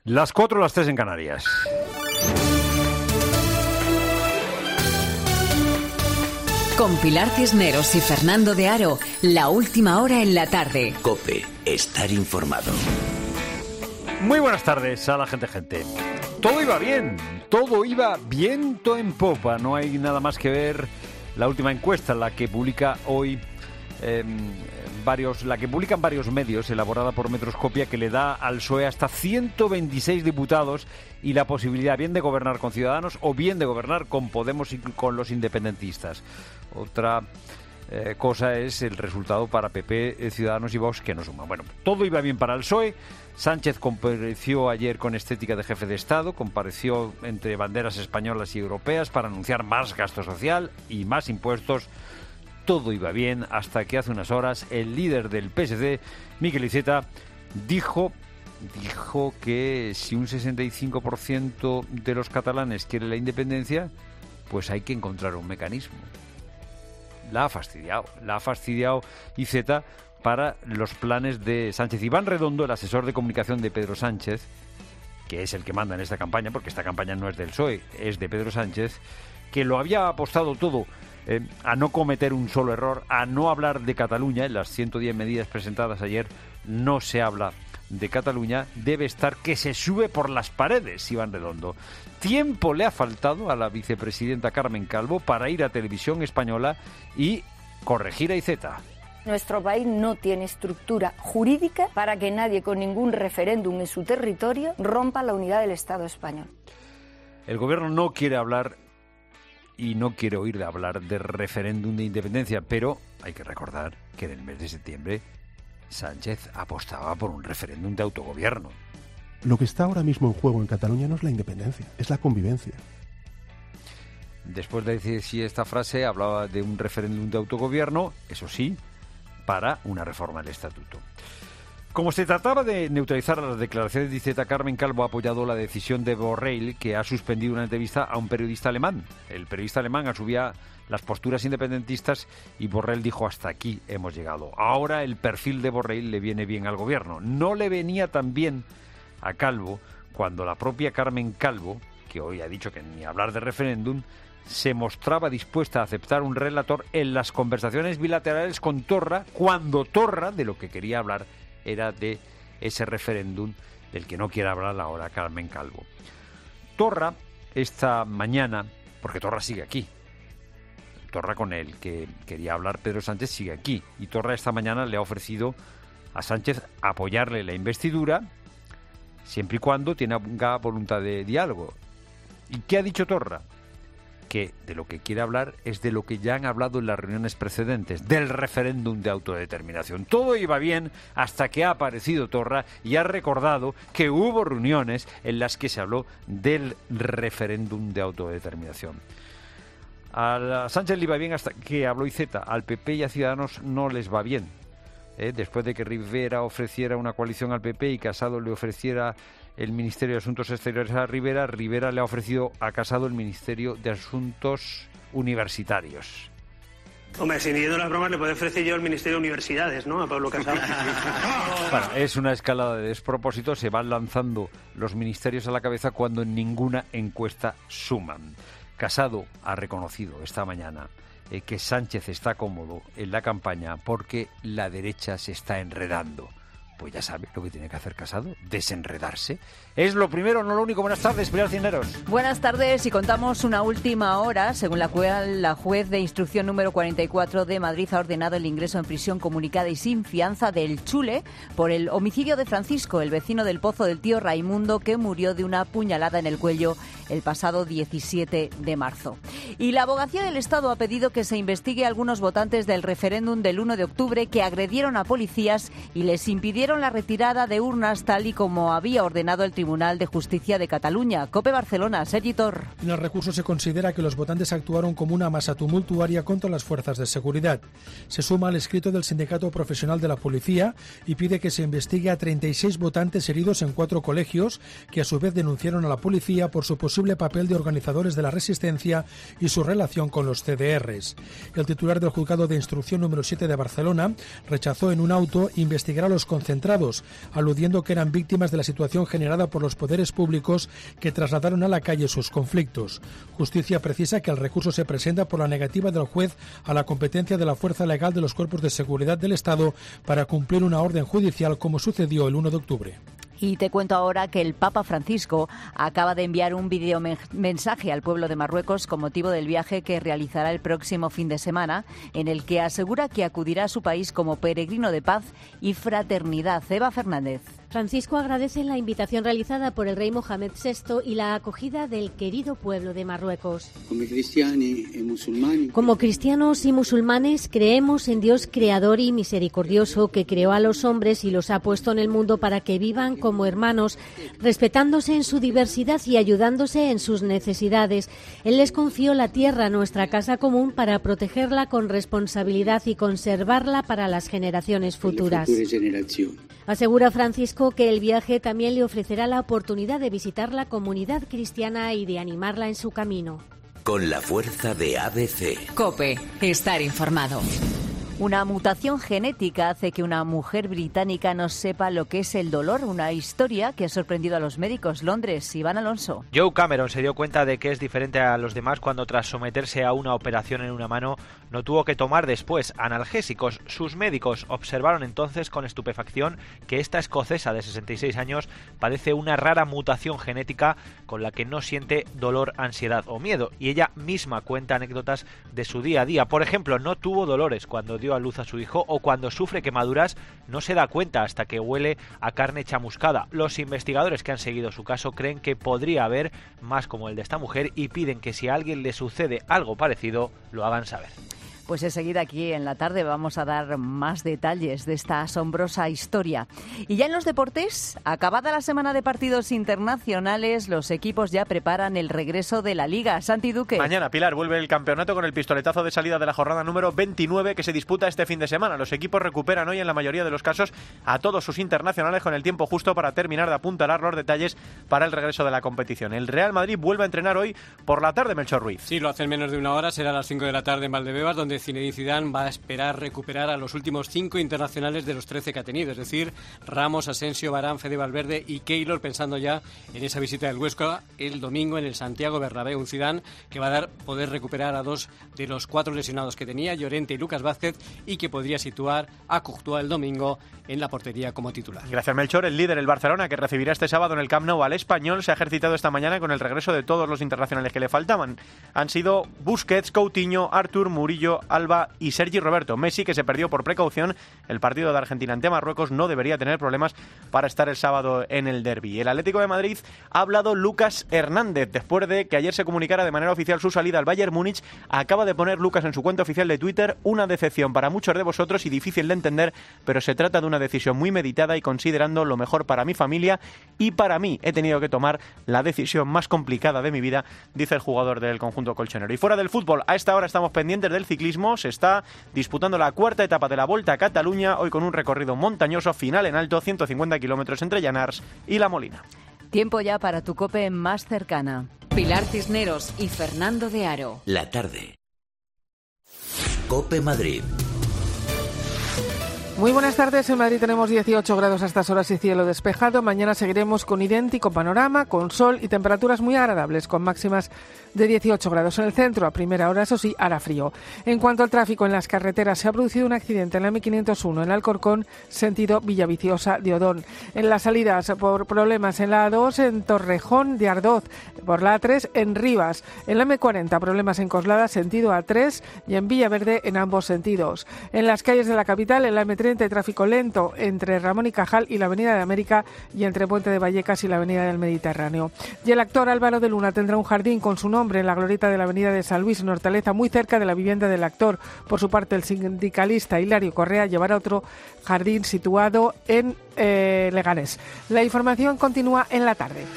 Las 4, las 3 en Canarias. Con Pilar Cisneros y Fernando de Aro, la última hora en la tarde. COPE, estar informado. Muy buenas tardes a la gente. Todo iba bien, todo iba viento en popa. No hay nada más que ver la última encuesta, la que publica hoy publican varios medios, elaborada por Metroscopia, que le da al PSOE hasta 126 diputados y la posibilidad bien de gobernar con Ciudadanos o bien de gobernar con Podemos y con los independentistas. Otra cosa es el resultado para PP, Ciudadanos y Vox, que no suman. Bueno, todo iba bien para el PSOE. Sánchez compareció ayer con estética de jefe de Estado, compareció entre banderas españolas y europeas para anunciar más gasto social y más impuestos. Todo iba bien hasta que hace unas horas el líder del PSC, Miquel Iceta, dijo que si un 65% de los catalanes quiere la independencia, pues hay que encontrar un mecanismo. La ha fastidiado Iceta para los planes de Sánchez. Iván Redondo, el asesor de comunicación de Pedro Sánchez, que es el que manda en esta campaña, porque esta campaña no es del PSOE, es de Pedro Sánchez, que lo había apostado todo a no cometer un solo error, a no hablar de Cataluña. En las 110 medidas presentadas ayer no se habla de Cataluña. Debe estar que se sube por las paredes, Iván Redondo. Tiempo le ha faltado a la vicepresidenta Carmen Calvo para ir a Televisión Española y corregir a Iceta. Nuestro país no tiene estructura jurídica para que nadie con ningún referéndum en su territorio rompa la unidad del Estado español. El gobierno no quiere hablar y no quiere oír de hablar de referéndum de independencia, pero hay que recordar que en el mes de septiembre Sánchez apostaba por un referéndum de autogobierno. Lo que está ahora mismo en juego en Cataluña no es la independencia, es la convivencia. Después de decir si esta frase hablaba de un referéndum de autogobierno, eso sí, para una reforma del estatuto. Como se trataba de neutralizar las declaraciones de Iceta, Carmen Calvo ha apoyado la decisión de Borrell, que ha suspendido una entrevista a un periodista alemán. El periodista alemán asumía las posturas independentistas y Borrell dijo: hasta aquí hemos llegado. Ahora el perfil de Borrell le viene bien al gobierno. No le venía tan bien a Calvo cuando la propia Carmen Calvo, que hoy ha dicho que ni hablar de referéndum, se mostraba dispuesta a aceptar un relator en las conversaciones bilaterales con Torra, cuando Torra de lo que quería hablar era de ese referéndum del que no quiere hablar ahora Carmen Calvo. Torra, esta mañana, porque Torra sigue aquí, Torra con el que quería hablar Pedro Sánchez sigue aquí, y Torra esta mañana le ha ofrecido a Sánchez apoyarle la investidura siempre y cuando tenga voluntad de diálogo. ¿Y qué ha dicho Torra? Que de lo que quiere hablar es de lo que ya han hablado en las reuniones precedentes, del referéndum de autodeterminación. Todo iba bien hasta que ha aparecido Torra y ha recordado que hubo reuniones en las que se habló del referéndum de autodeterminación. A Sánchez le iba bien hasta que habló Iceta. Al PP y a Ciudadanos no les va bien. Después de que Rivera ofreciera una coalición al PP y Casado le ofreciera el Ministerio de Asuntos Exteriores a Rivera, Rivera le ha ofrecido a Casado el Ministerio de Asuntos Universitarios. Hombre, sin yendo las bromas, le puedo ofrecer yo el Ministerio de Universidades, ¿no? A Pablo Casado. Bueno, es una escalada de despropósito. Se van lanzando los ministerios a la cabeza cuando en ninguna encuesta suman. Casado ha reconocido esta mañana que Sánchez está cómodo en la campaña porque la derecha se está enredando. Pues ya sabe lo que tiene que hacer Casado, desenredarse. Es lo primero, no lo único. Buenas tardes, Pilar Cisneros. Buenas tardes, y contamos una última hora, según la cual la juez de instrucción número 44 de Madrid ha ordenado el ingreso en prisión comunicada y sin fianza del Chule por el homicidio de Francisco, el vecino del Pozo del tío Raimundo, que murió de una puñalada en el cuello el pasado 17 de marzo. Y la Abogacía del Estado ha pedido que se investigue a algunos votantes del referéndum del 1 de octubre que agredieron a policías y les impidieron la retirada de urnas tal y como había ordenado el Tribunal de Justicia de Cataluña. COPE Barcelona, Sergi Tor. En el recurso se considera que los votantes actuaron como una masa tumultuaria contra las fuerzas de seguridad. Se suma al escrito del Sindicato Profesional de la Policía y pide que se investigue a 36 votantes heridos en 4 colegios que a su vez denunciaron a la policía por su posible papel de organizadores de la resistencia y su relación con los CDRs. El titular del Juzgado de Instrucción número 7 de Barcelona rechazó en un auto investigar a los concentrados concentrados, aludiendo que eran víctimas de la situación generada por los poderes públicos que trasladaron a la calle sus conflictos. Justicia precisa que el recurso se presenta por la negativa del juez a la competencia de la fuerza legal de los cuerpos de seguridad del Estado para cumplir una orden judicial, como sucedió el 1 de octubre. Y te cuento ahora que el Papa Francisco acaba de enviar un videomensaje al pueblo de Marruecos con motivo del viaje que realizará el próximo fin de semana, en el que asegura que acudirá a su país como peregrino de paz y fraternidad. Eva Fernández. Francisco agradece la invitación realizada por el rey Mohamed VI y la acogida del querido pueblo de Marruecos. Como cristianos y musulmanes creemos en Dios creador y misericordioso que creó a los hombres y los ha puesto en el mundo para que vivan como hermanos, respetándose en su diversidad y ayudándose en sus necesidades. Él les confió la tierra, nuestra casa común, para protegerla con responsabilidad y conservarla para las generaciones futuras. Asegura Francisco que el viaje también le ofrecerá la oportunidad de visitar la comunidad cristiana y de animarla en su camino. Con la fuerza de ABC. COPE, estar informado. Una mutación genética hace que una mujer británica no sepa lo que es el dolor, una historia que ha sorprendido a los médicos. Londres, Iván Alonso. Joe Cameron se dio cuenta de que es diferente a los demás cuando, tras someterse a una operación en una mano, no tuvo que tomar después analgésicos. Sus médicos observaron entonces con estupefacción que esta escocesa de 66 años padece una rara mutación genética con la que no siente dolor, ansiedad o miedo, y ella misma cuenta anécdotas de su día a día. Por ejemplo, no tuvo dolores cuando dio a luz a su hijo, o cuando sufre quemaduras no se da cuenta hasta que huele a carne chamuscada. Los investigadores que han seguido su caso creen que podría haber más como el de esta mujer y piden que si a alguien le sucede algo parecido, lo hagan saber. Pues enseguida aquí en la tarde vamos a dar más detalles de esta asombrosa historia. Y ya en los deportes, acabada la semana de partidos internacionales, los equipos ya preparan el regreso de la Liga. Santi Duque. Mañana, Pilar, vuelve el campeonato con el pistoletazo de salida de la jornada número 29 que se disputa este fin de semana. Los equipos recuperan hoy, en la mayoría de los casos, a todos sus internacionales con el tiempo justo para terminar de apuntalar los detalles para el regreso de la competición. El Real Madrid vuelve a entrenar hoy por la tarde, Melchor Ruiz. Sí, lo hace en menos de una hora, será a las 5 de la tarde en Valdebebas, donde Zinedine Zidane va a esperar recuperar a los últimos 5 internacionales de los 13 que ha tenido, es decir, Ramos, Asensio, Varane, Fede Valverde y Keylor, pensando ya en esa visita del Huesca el domingo en el Santiago Bernabéu. Un Zidane que va a poder recuperar a 2 de los 4 lesionados que tenía, Llorente y Lucas Vázquez, y que podría situar a Courtois el domingo en la portería como titular. Gracias, Melchor. El líder, el Barcelona, que recibirá este sábado en el Camp Nou al Español, se ha ejercitado esta mañana con el regreso de todos los internacionales que le faltaban. Han sido Busquets, Coutinho, Artur, Murillo, Alba y Sergi Roberto. Messi, que se perdió por precaución el partido de Argentina ante Marruecos, no debería tener problemas para estar el sábado en el derbi. El Atlético de Madrid ha hablado Lucas Hernández. Después de que ayer se comunicara de manera oficial su salida al Bayern Múnich, acaba de poner Lucas en su cuenta oficial de Twitter: una decepción para muchos de vosotros y difícil de entender, pero se trata de una decisión muy meditada y considerando lo mejor para mi familia y para mí. He tenido que tomar la decisión más complicada de mi vida, dice el jugador del conjunto colchonero. Y fuera del fútbol, a esta hora estamos pendientes del ciclismo. Se está disputando la cuarta etapa de la Volta a Cataluña, hoy con un recorrido montañoso, final en alto, 150 kilómetros entre Llanars y La Molina. Tiempo ya para tu COPE más cercana. Pilar Cisneros y Fernando de Aro. La tarde. COPE Madrid. Muy buenas tardes. En Madrid tenemos 18 grados a estas horas y cielo despejado. Mañana seguiremos con idéntico panorama, con sol y temperaturas muy agradables, con máximas de 18 grados. En el centro, a primera hora, eso sí, hará frío. En cuanto al tráfico en las carreteras, se ha producido un accidente en la M501, en Alcorcón, sentido Villaviciosa de Odón. En las salidas, por problemas en la A2, en Torrejón de Ardoz. Por la A3, en Rivas. En la M40, problemas en Coslada, sentido A3, y en Villaverde, en ambos sentidos. En las calles de la capital, en la M30, tráfico lento entre Ramón y Cajal y la Avenida de América, y entre Puente de Vallecas y la Avenida del Mediterráneo. Y el actor Álvaro de Luna tendrá un jardín con su nombre en la glorieta de la Avenida de San Luis, en Hortaleza, muy cerca de la vivienda del actor. Por su parte, el sindicalista Hilario Correa llevará otro jardín situado en Leganés. La información continúa en la tarde.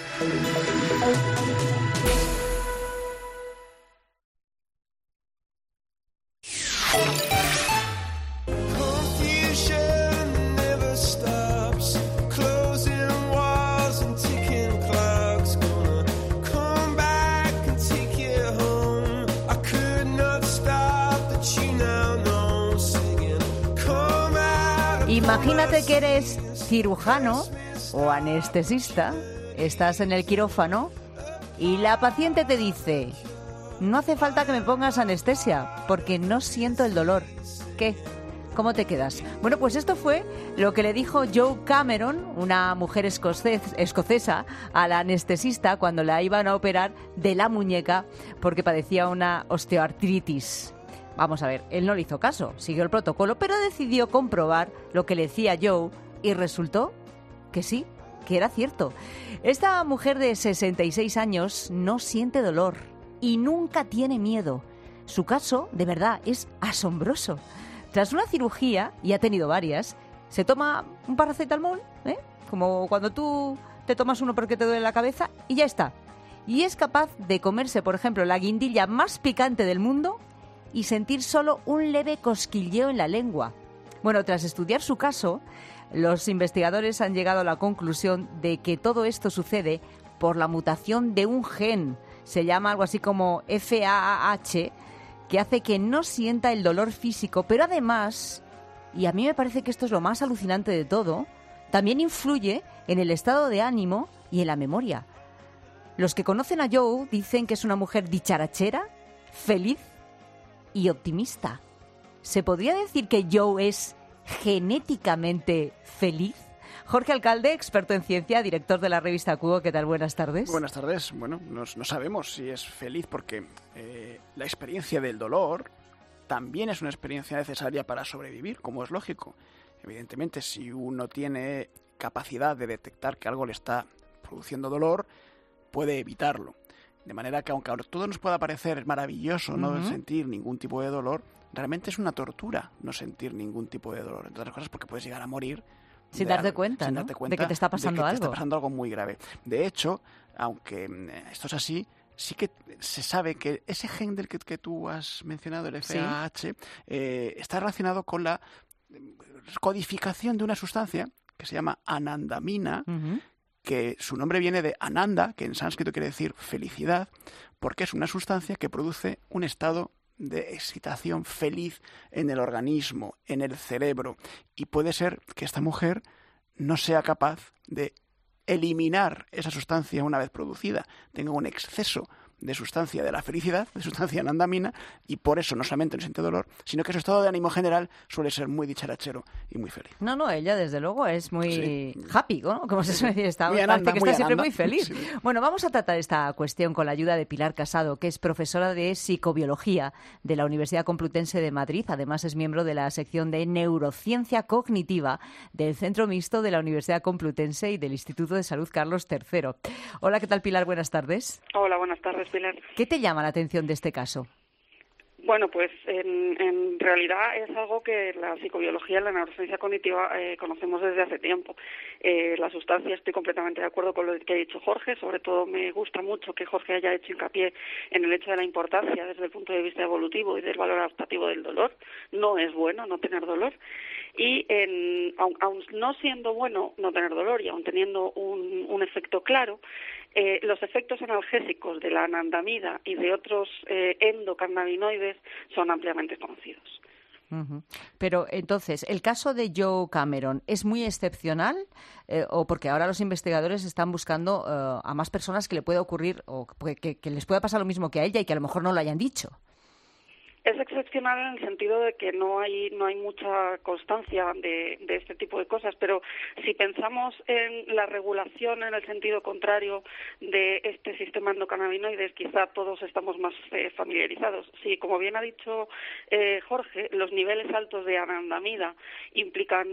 Imagínate que eres cirujano o anestesista, estás en el quirófano y la paciente te dice: no hace falta que me pongas anestesia porque no siento el dolor. ¿Qué? ¿Cómo te quedas? Bueno, pues esto fue lo que le dijo Joe Cameron, una mujer escocesa, a la anestesista cuando la iban a operar de la muñeca porque padecía una osteoartritis. Vamos a ver, él no le hizo caso, siguió el protocolo, pero decidió comprobar lo que le decía Joe y resultó que sí, que era cierto. Esta mujer de 66 años no siente dolor y nunca tiene miedo. Su caso, de verdad, es asombroso. Tras una cirugía, y ha tenido varias, se toma un paracetamol, como cuando tú te tomas uno porque te duele la cabeza, y ya está. Y es capaz de comerse, por ejemplo, la guindilla más picante del mundo y sentir solo un leve cosquilleo en la lengua. Bueno, tras estudiar su caso, los investigadores han llegado a la conclusión de que todo esto sucede por la mutación de un gen. Se llama algo así como FAAH, que hace que no sienta el dolor físico, pero además, y a mí me parece que esto es lo más alucinante de todo, también influye en el estado de ánimo y en la memoria. Los que conocen a Joe dicen que es una mujer dicharachera, feliz y optimista. ¿Se podría decir que Joe es genéticamente feliz? Jorge Alcalde, experto en ciencia, director de la revista Cubo. ¿Qué tal? Buenas tardes. Buenas tardes. Bueno, no sabemos si es feliz porque la experiencia del dolor también es una experiencia necesaria para sobrevivir, como es lógico. Evidentemente, si uno tiene capacidad de detectar que algo le está produciendo dolor, puede evitarlo. De manera que aunque a todo nos pueda parecer maravilloso no sentir ningún tipo de dolor, realmente es una tortura no sentir ningún tipo de dolor. Entre otras cosas porque puedes llegar a morir sin darte cuenta, ¿no? De que te está pasando algo. Te está pasando algo muy grave. De hecho, aunque esto es así, sí que se sabe que ese gen del que tú has mencionado, el FAH, está relacionado con la codificación de una sustancia que se llama anandamina, que su nombre viene de Ananda, que en sánscrito quiere decir felicidad, porque es una sustancia que produce un estado de excitación feliz en el organismo, en el cerebro. Y puede ser que esta mujer no sea capaz de eliminar esa sustancia una vez producida, tenga un exceso de sustancia de la felicidad, de sustancia anandamina, y por eso no solamente no siente dolor, sino que su estado de ánimo general suele ser muy dicharachero y muy feliz. No, ella desde luego es muy happy, ¿no? Como se suele decir, parece que está siempre muy feliz. Sí. Bueno, vamos a tratar esta cuestión con la ayuda de Pilar Casado, que es profesora de psicobiología de la Universidad Complutense de Madrid. Además es miembro de la sección de neurociencia cognitiva del Centro Mixto de la Universidad Complutense y del Instituto de Salud Carlos III. Hola, ¿qué tal, Pilar? Buenas tardes. Hola, buenas tardes, Pilar. ¿Qué te llama la atención de este caso? Bueno, pues en realidad es algo que la psicobiología y la neurociencia cognitiva conocemos desde hace tiempo. La sustancia, estoy completamente de acuerdo con lo que ha dicho Jorge, sobre todo me gusta mucho que Jorge haya hecho hincapié en el hecho de la importancia desde el punto de vista evolutivo y del valor adaptativo del dolor. No es bueno no tener dolor. Y aun no siendo bueno no tener dolor y aun teniendo un efecto claro, los efectos analgésicos de la anandamida y de otros endocannabinoides son ampliamente conocidos. Pero entonces, ¿el caso de Joe Cameron es muy excepcional o porque ahora los investigadores están buscando a más personas que le pueda ocurrir o que les pueda pasar lo mismo que a ella y que a lo mejor no lo hayan dicho? Es excepcional en el sentido de que no hay mucha constancia de este tipo de cosas, pero si pensamos en la regulación en el sentido contrario de este sistema endocannabinoides, quizá todos estamos más familiarizados. Sí, como bien ha dicho Jorge, los niveles altos de anandamida implican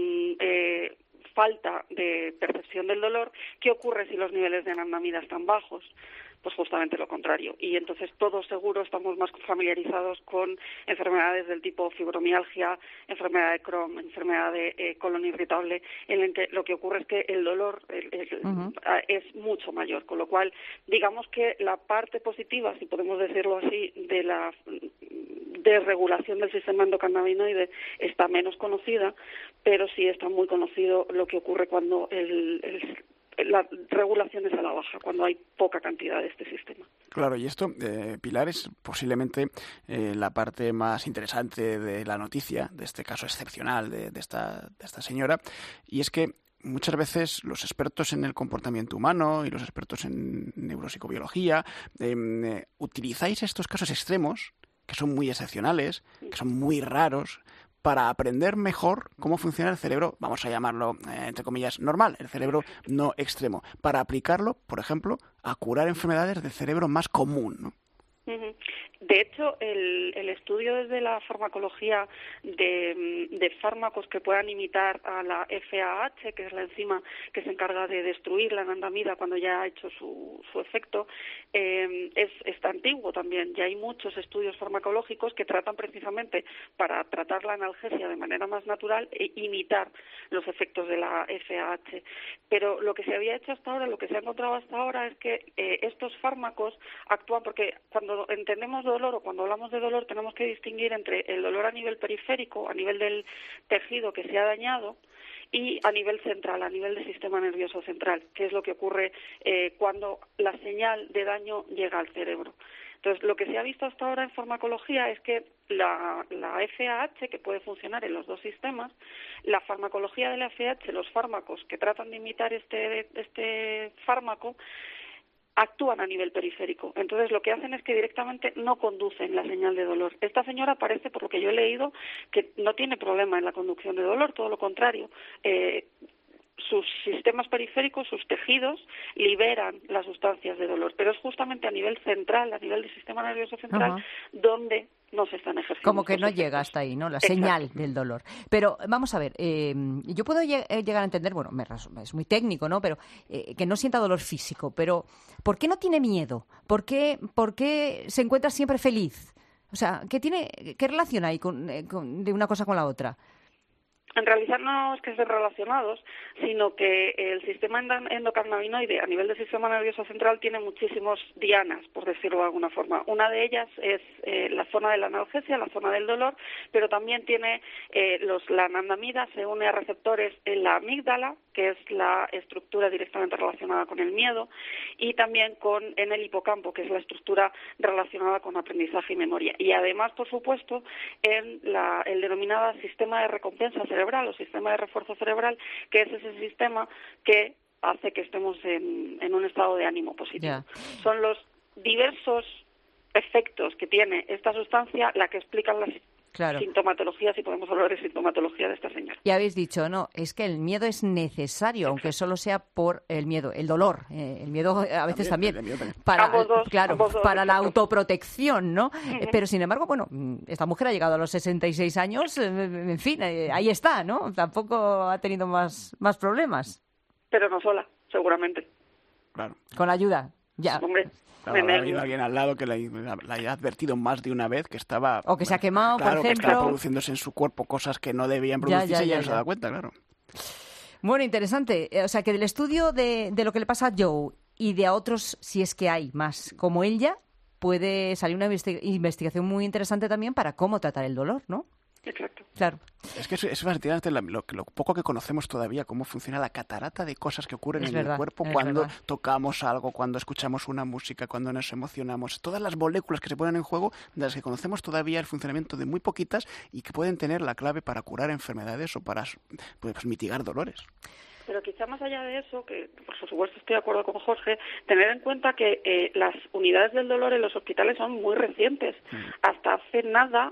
falta de percepción del dolor. ¿Qué ocurre si los niveles de anandamida están bajos? Pues justamente lo contrario. Y entonces todos seguro estamos más familiarizados con enfermedades del tipo fibromialgia, enfermedad de Crohn, enfermedad de colon irritable, en el que lo que ocurre es que el dolor es mucho mayor. Con lo cual, digamos que la parte positiva, si podemos decirlo así, de la desregulación del sistema endocannabinoide está menos conocida, pero sí está muy conocido lo que ocurre cuando la regulación es a la baja, cuando hay poca cantidad de este sistema. Claro, y esto, Pilar, es posiblemente la parte más interesante de la noticia, de este caso excepcional de esta señora, y es que muchas veces los expertos en el comportamiento humano y los expertos en neuropsicobiología utilizáis estos casos extremos, que son muy excepcionales, que son muy raros, para aprender mejor cómo funciona el cerebro, vamos a llamarlo, entre comillas, normal, el cerebro no extremo, para aplicarlo, por ejemplo, a curar enfermedades del cerebro más común, ¿no? De hecho, el estudio desde la farmacología de fármacos que puedan imitar a la FAH, que es la enzima que se encarga de destruir la anandamida cuando ya ha hecho su efecto, es antiguo también. Ya hay muchos estudios farmacológicos que tratan precisamente para tratar la analgesia de manera más natural e imitar los efectos de la FAH. Pero lo que se había hecho hasta ahora, lo que se ha encontrado hasta ahora es que estos fármacos actúan porque cuando entendemos dolor o cuando hablamos de dolor tenemos que distinguir entre el dolor a nivel periférico, a nivel del tejido que se ha dañado, y a nivel central, a nivel del sistema nervioso central, que es lo que ocurre cuando la señal de daño llega al cerebro. Entonces, lo que se ha visto hasta ahora en farmacología es que la FAH, que puede funcionar en los dos sistemas, la farmacología de la FAH, los fármacos que tratan de imitar este fármaco, actúan a nivel periférico. Entonces, lo que hacen es que directamente no conducen la señal de dolor. Esta señora parece, por lo que yo he leído, que no tiene problema en la conducción de dolor, todo lo contrario. Sus sistemas periféricos, sus tejidos, liberan las sustancias de dolor, pero es justamente a nivel central, a nivel del sistema nervioso central, donde no se están ejerciendo. Como que no llega hasta ahí, ¿no? La señal del dolor. Pero vamos a ver, yo puedo llegar a entender, bueno, es muy técnico, ¿no? Pero que no sienta dolor físico, pero ¿por qué no tiene miedo? ¿Por qué se encuentra siempre feliz? O sea, ¿qué relación hay de una cosa con la otra? En realidad no es que estén relacionados, sino que el sistema endocannabinoide a nivel del sistema nervioso central tiene muchísimos dianas, por decirlo de alguna forma. Una de ellas es la zona de la analgesia, la zona del dolor, pero también tiene la anandamida se une a receptores en la amígdala, que es la estructura directamente relacionada con el miedo, y también en el hipocampo, que es la estructura relacionada con aprendizaje y memoria. Y además, por supuesto, en el denominado sistema de recompensa cerebral o sistema de refuerzo cerebral, que es ese sistema que hace que estemos en un estado de ánimo positivo. Yeah. Son los diversos efectos que tiene esta sustancia la que explican las sintomatología, si podemos hablar de sintomatología de esta señora. Ya habéis dicho, no, es que el miedo es necesario, aunque solo sea por el miedo, el dolor, el miedo a veces también, para la autoprotección, ¿no? Pero sin embargo, bueno, esta mujer ha llegado a los 66 años, en fin, ahí está, ¿no? Tampoco ha tenido más problemas. Pero no sola, seguramente. Claro. Con la ayuda, ya. Hombre. Claro, ha habido alguien al lado que la haya advertido más de una vez que estaba... O que se ha quemado, claro, por ejemplo. Que estaba produciéndose en su cuerpo cosas que no debían producirse y ya no se da cuenta, claro. Bueno, interesante. O sea, que del estudio de lo que le pasa a Joe y de a otros, si es que hay más como ella, puede salir una investigación muy interesante también para cómo tratar el dolor, ¿no? Exacto. Claro. Es que es fascinante lo poco que conocemos todavía, cómo funciona la catarata de cosas que ocurren en el cuerpo cuando tocamos algo, cuando escuchamos una música, cuando nos emocionamos. Todas las moléculas que se ponen en juego, de las que conocemos todavía el funcionamiento de muy poquitas y que pueden tener la clave para curar enfermedades o para mitigar dolores. Pero quizá más allá de eso, que por supuesto estoy de acuerdo con Jorge, tener en cuenta que las unidades del dolor en los hospitales son muy recientes. Hasta hace nada...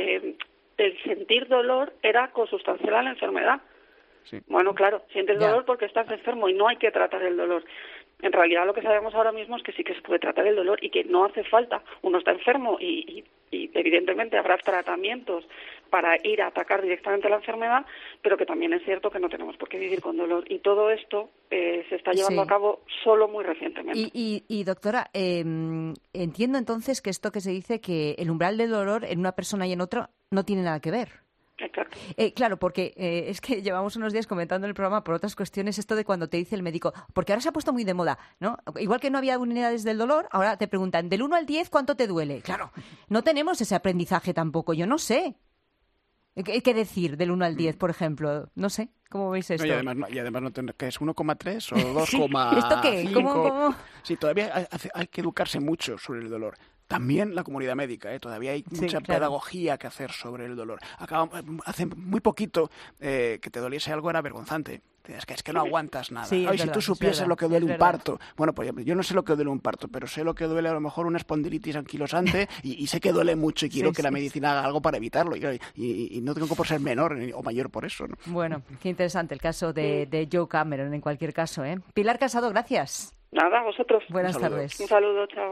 el sentir dolor era consustancial a la enfermedad. Sí. Bueno, claro, sientes dolor porque estás enfermo y no hay que tratar el dolor. En realidad lo que sabemos ahora mismo es que sí que se puede tratar el dolor y que no hace falta. Uno está enfermo y evidentemente habrá tratamientos para ir a atacar directamente la enfermedad, pero que también es cierto que no tenemos por qué vivir con dolor. Y todo esto se está llevando a cabo solo muy recientemente. Y doctora, entiendo entonces que esto que se dice que el umbral del dolor en una persona y en otra no tiene nada que ver. Exacto. Claro, porque es que llevamos unos días comentando en el programa por otras cuestiones esto de cuando te dice el médico, porque ahora se ha puesto muy de moda, ¿no? Igual que no había unidades del dolor, ahora te preguntan, del 1 al 10, ¿cuánto te duele? Claro, no tenemos ese aprendizaje tampoco, yo no sé. ¿Qué decir del 1 al 10, por ejemplo? No sé, ¿cómo veis esto? No, y además no que es 1,3 o 2,5. Sí. ¿Esto qué? ¿Cómo? Sí, todavía hay que educarse mucho sobre el dolor. También la comunidad médica, todavía hay mucha pedagogía que hacer sobre el dolor. Hace muy poquito que te doliese algo era vergonzante. Es que no aguantas nada. Sí, si tú supieses lo que duele un parto. Bueno, pues yo no sé lo que duele un parto, pero sé lo que duele a lo mejor una espondilitis anquilosante y sé que duele mucho y quiero que la medicina haga algo para evitarlo. Y no tengo por ser menor o mayor por eso, ¿no? Bueno, qué interesante el caso de Joe Cameron en cualquier caso, ¿eh? Pilar Casado, gracias. Nada, vosotros. Buenas tardes. Un saludo, chao.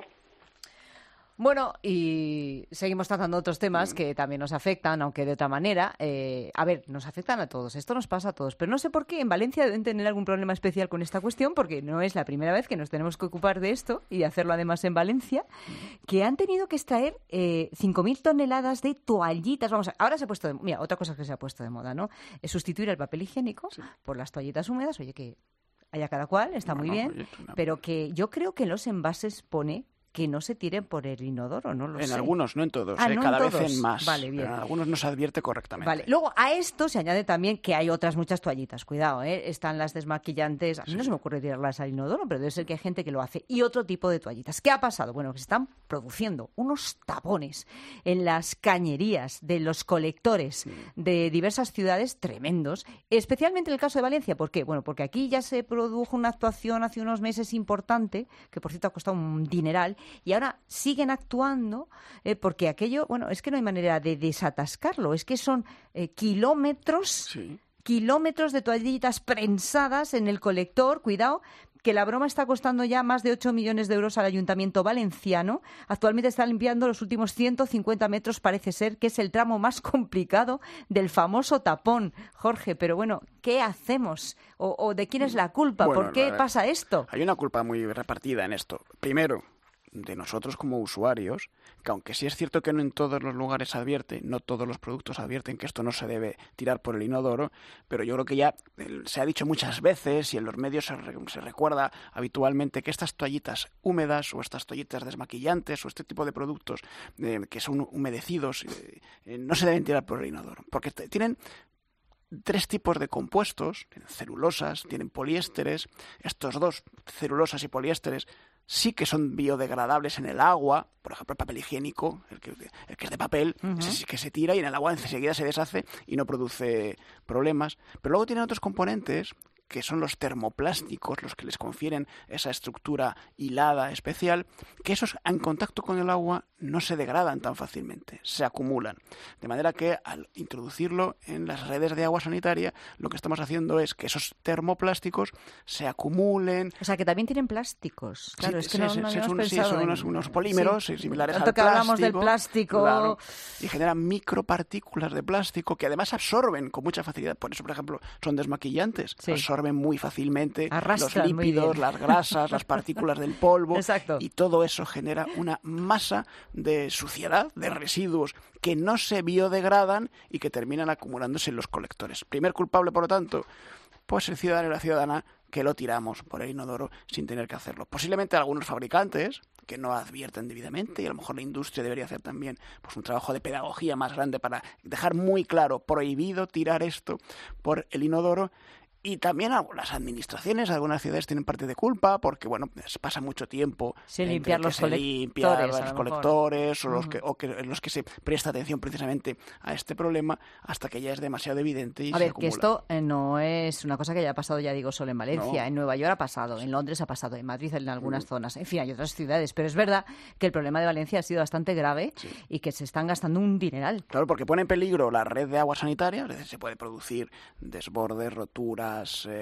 Bueno, y seguimos tratando otros temas que también nos afectan, aunque de otra manera. A ver, nos afectan a todos, esto nos pasa a todos, pero no sé por qué en Valencia deben tener algún problema especial con esta cuestión, porque no es la primera vez que nos tenemos que ocupar de esto, y de hacerlo además en Valencia, que han tenido que extraer 5.000 toneladas de toallitas. Ahora se ha puesto mira, otra cosa que se ha puesto de moda, ¿no? Es sustituir el papel higiénico por las toallitas húmedas. Oye, que haya cada cual, está muy bien, pero que yo creo que en los envases pone que no se tiren por el inodoro, no lo sé. En algunos, no en todos, ¿no cada en vez todos? en más. Vale, bien. Pero en algunos no se advierte correctamente. Vale. Luego, a esto se añade también que hay otras muchas toallitas. Cuidado, están las desmaquillantes. A mí no se me ocurre tirarlas al inodoro, pero debe ser que hay gente que lo hace. Y otro tipo de toallitas. ¿Qué ha pasado? Bueno, que se están produciendo unos tapones en las cañerías de los colectores de diversas ciudades tremendos, especialmente en el caso de Valencia. ¿Por qué? Bueno, porque aquí ya se produjo una actuación hace unos meses importante, que por cierto ha costado un dineral, y ahora siguen actuando porque aquello, bueno, es que no hay manera de desatascarlo, es que son kilómetros de toallitas prensadas en el colector. Cuidado, que la broma está costando ya más de 8 millones de euros al Ayuntamiento valenciano. Actualmente está limpiando los últimos 150 metros, parece ser que es el tramo más complicado del famoso tapón, Jorge. Pero bueno, ¿qué hacemos? ¿O de quién es la culpa? Bueno, ¿por qué pasa esto? Hay una culpa muy repartida en esto. Primero, de nosotros como usuarios, que aunque sí es cierto que no en todos los lugares advierte, no todos los productos advierten que esto no se debe tirar por el inodoro, pero yo creo que ya se ha dicho muchas veces y en los medios se recuerda habitualmente que estas toallitas húmedas o estas toallitas desmaquillantes o este tipo de productos que son humedecidos no se deben tirar por el inodoro, porque tienen 3 tipos de compuestos, tienen celulosas, tienen poliésteres. Estos 2, celulosas y poliésteres, sí que son biodegradables en el agua. Por ejemplo, el papel higiénico, el que es de papel, ese sí que se tira y en el agua enseguida se deshace y no produce problemas. Pero luego tienen otros componentes que son los termoplásticos, los que les confieren esa estructura hilada especial, que esos en contacto con el agua no se degradan tan fácilmente, se acumulan. De manera que al introducirlo en las redes de agua sanitaria, lo que estamos haciendo es que esos termoplásticos se acumulen. O sea, que también tienen plásticos. Claro, es que no habíamos pensado son unos polímeros similares al plástico. plástico. Hablamos del plástico. Claro, y generan micropartículas de plástico que además absorben con mucha facilidad. Por eso, por ejemplo, son desmaquillantes. Absorben muy fácilmente arrastran los lípidos, las grasas, las partículas del polvo. Exacto. Y todo eso genera una masa de suciedad, de residuos que no se biodegradan y que terminan acumulándose en los colectores. Primer culpable, por lo tanto, pues el ciudadano y la ciudadana que lo tiramos por el inodoro sin tener que hacerlo. Posiblemente algunos fabricantes que no advierten debidamente, y a lo mejor la industria debería hacer también pues un trabajo de pedagogía más grande para dejar muy claro, prohibido tirar esto por el inodoro. Y también las administraciones, algunas ciudades tienen parte de culpa porque, bueno, se pasa mucho tiempo sin limpiar los colectores o los que se presta atención precisamente a este problema hasta que ya es demasiado evidente y a se ver, acumula. Que esto no es una cosa que haya pasado, ya digo, solo en Valencia. No. En Nueva York ha pasado, en Londres ha pasado, en Madrid en algunas zonas. En fin, hay otras ciudades. Pero es verdad que el problema de Valencia ha sido bastante grave y que se están gastando un dineral. Claro, porque pone en peligro la red de agua sanitaria, es decir, se puede producir desbordes, roturas,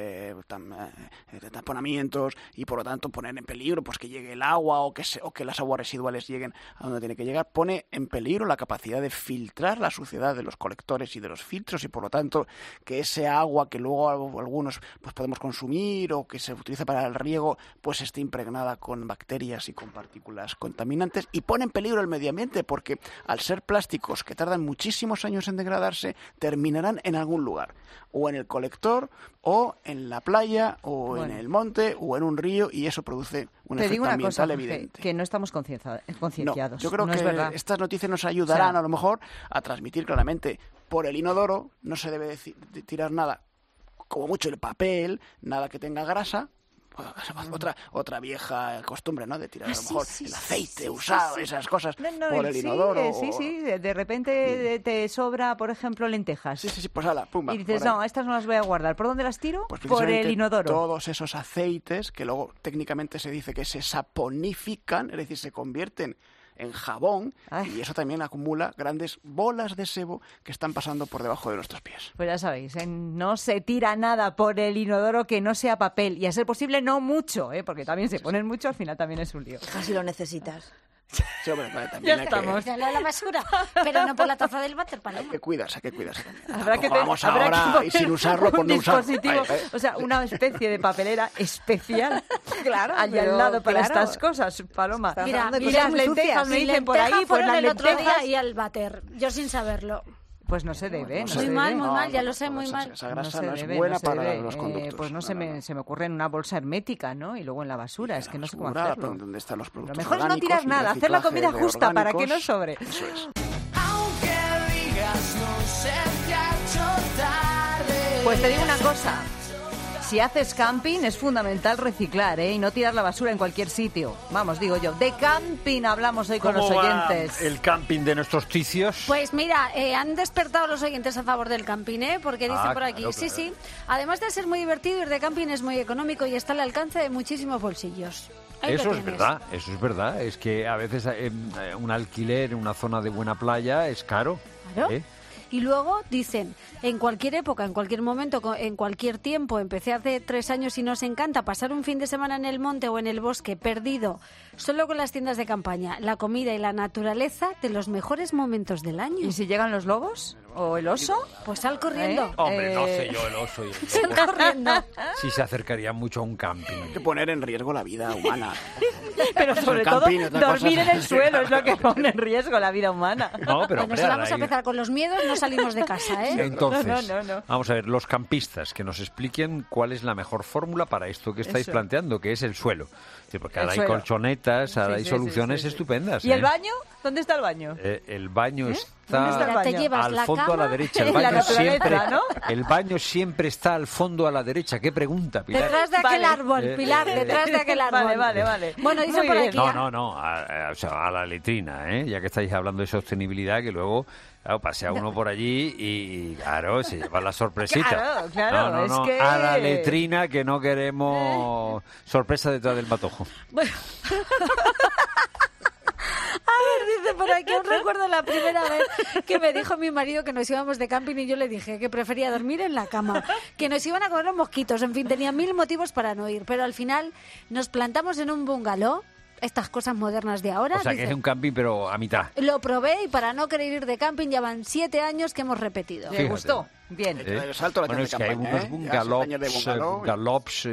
taponamientos y por lo tanto poner en peligro pues que llegue el agua o que las aguas residuales lleguen a donde tiene que llegar. Pone en peligro la capacidad de filtrar la suciedad de los colectores y de los filtros y por lo tanto que ese agua que luego algunos pues podemos consumir o que se utiliza para el riego pues esté impregnada con bacterias y con partículas contaminantes, y pone en peligro el medio ambiente porque al ser plásticos que tardan muchísimos años en degradarse terminarán en algún lugar, o en el colector o en la playa o en el monte o en un río, y eso produce un efecto ambiental evidente. Que no estamos concienciados. No, yo creo no que es verdad. estas noticias nos ayudarán a lo mejor a transmitir claramente por el inodoro no se debe tirar nada, como mucho el papel, nada que tenga grasa. Otra vieja costumbre, ¿no? De tirar a lo mejor el aceite usado, esas cosas por el inodoro. Sí, de repente te sobra, por ejemplo, lentejas. Sí, pues ala, pumba. Y dices, no, estas no las voy a guardar. ¿Por dónde las tiro? Pues por el inodoro. Todos esos aceites que luego técnicamente se dice que se saponifican, es decir, se convierten en jabón, y eso también acumula grandes bolas de sebo que están pasando por debajo de nuestros pies. Pues ya sabéis, no se tira nada por el inodoro que no sea papel, y a ser posible no mucho, porque también se ponen mucho, al final también es un lío. Casi lo necesitas. Sí, hombre, también ya estamos. Ya lo de la basura, pero no por la taza del váter, Paloma. Hay que cuidarse también. Vamos ahora y sin usarlo por no usarlo. O sea, una especie de papelera especial. Claro, allá al lado para estas cosas, Paloma. Mira, las lentejas me dicen por ahí, pues las el otro lentejas día y al váter, yo sin saberlo. Pues no se debe. Muy mal, ya lo sé, muy mal. Esa grasa no es buena para los conductos. Pues no se me ocurre en una bolsa hermética, ¿no? Y luego en la basura, es que no sé cómo hacerlo. ¿Dónde están los productos Lo mejor es no tirar nada, hacer la comida justa para que no sobre. Eso es. Pues te digo una cosa. Si haces camping es fundamental reciclar, y no tirar la basura en cualquier sitio. Vamos, digo yo, de camping hablamos hoy con los oyentes. El camping de nuestros ticios. Pues mira, han despertado los oyentes a favor del camping, porque dice por aquí, claro. sí. Además de ser muy divertido, ir de camping es muy económico y está al alcance de muchísimos bolsillos. Eso es verdad. Es que a veces un alquiler en una zona de buena playa es caro. Claro. Y luego dicen, en cualquier época, en cualquier momento, en cualquier tiempo, empecé hace 3 años y nos encanta pasar un fin de semana en el monte o en el bosque perdido, solo con las tiendas de campaña, la comida y la naturaleza de los mejores momentos del año. ¿Y si llegan los lobos? ¿O el oso? Pues sal corriendo. Hombre, no sé yo el oso y el sal lobo. corriendo. Sí se acercaría mucho a un camping. Hay que poner en riesgo la vida humana. Pero sobre todo dormir en el suelo es lo que pone en riesgo la vida humana. No, pero bueno, si vamos a empezar con los miedos, no salimos de casa, Entonces, vamos a ver, los campistas que nos expliquen cuál es la mejor fórmula para esto que estáis planteando, que es el suelo. Sí, porque ahora hay colchonetas, ahora hay soluciones estupendas. ¿Y el baño? ¿Dónde está el baño? El baño ¿Dónde está el baño? al fondo a la derecha. El baño siempre está al fondo a la derecha. ¿Qué pregunta, Pilar? Detrás de aquel árbol, Pilar, detrás de aquel árbol. Vale. Bueno, dice por aquí. No, a la letrina, ya que estáis hablando de sostenibilidad, que luego pasea uno por allí y claro, se lleva la sorpresita. Claro, no, es que... a la letrina, que no queremos sorpresa detrás del patojo. Bueno. A ver, dice por aquí, aún recuerdo la primera vez que me dijo mi marido que nos íbamos de camping y yo le dije que prefería dormir en la cama, que nos iban a comer los mosquitos, en fin, tenía 1000 motivos para no ir, pero al final nos plantamos en un bungalow, estas cosas modernas de ahora. O sea, que es un camping, pero a mitad. Lo probé y para no querer ir de camping ya van 7 años que hemos repetido. ¿Le gustó? Bien. Bueno, es que hay unos galops,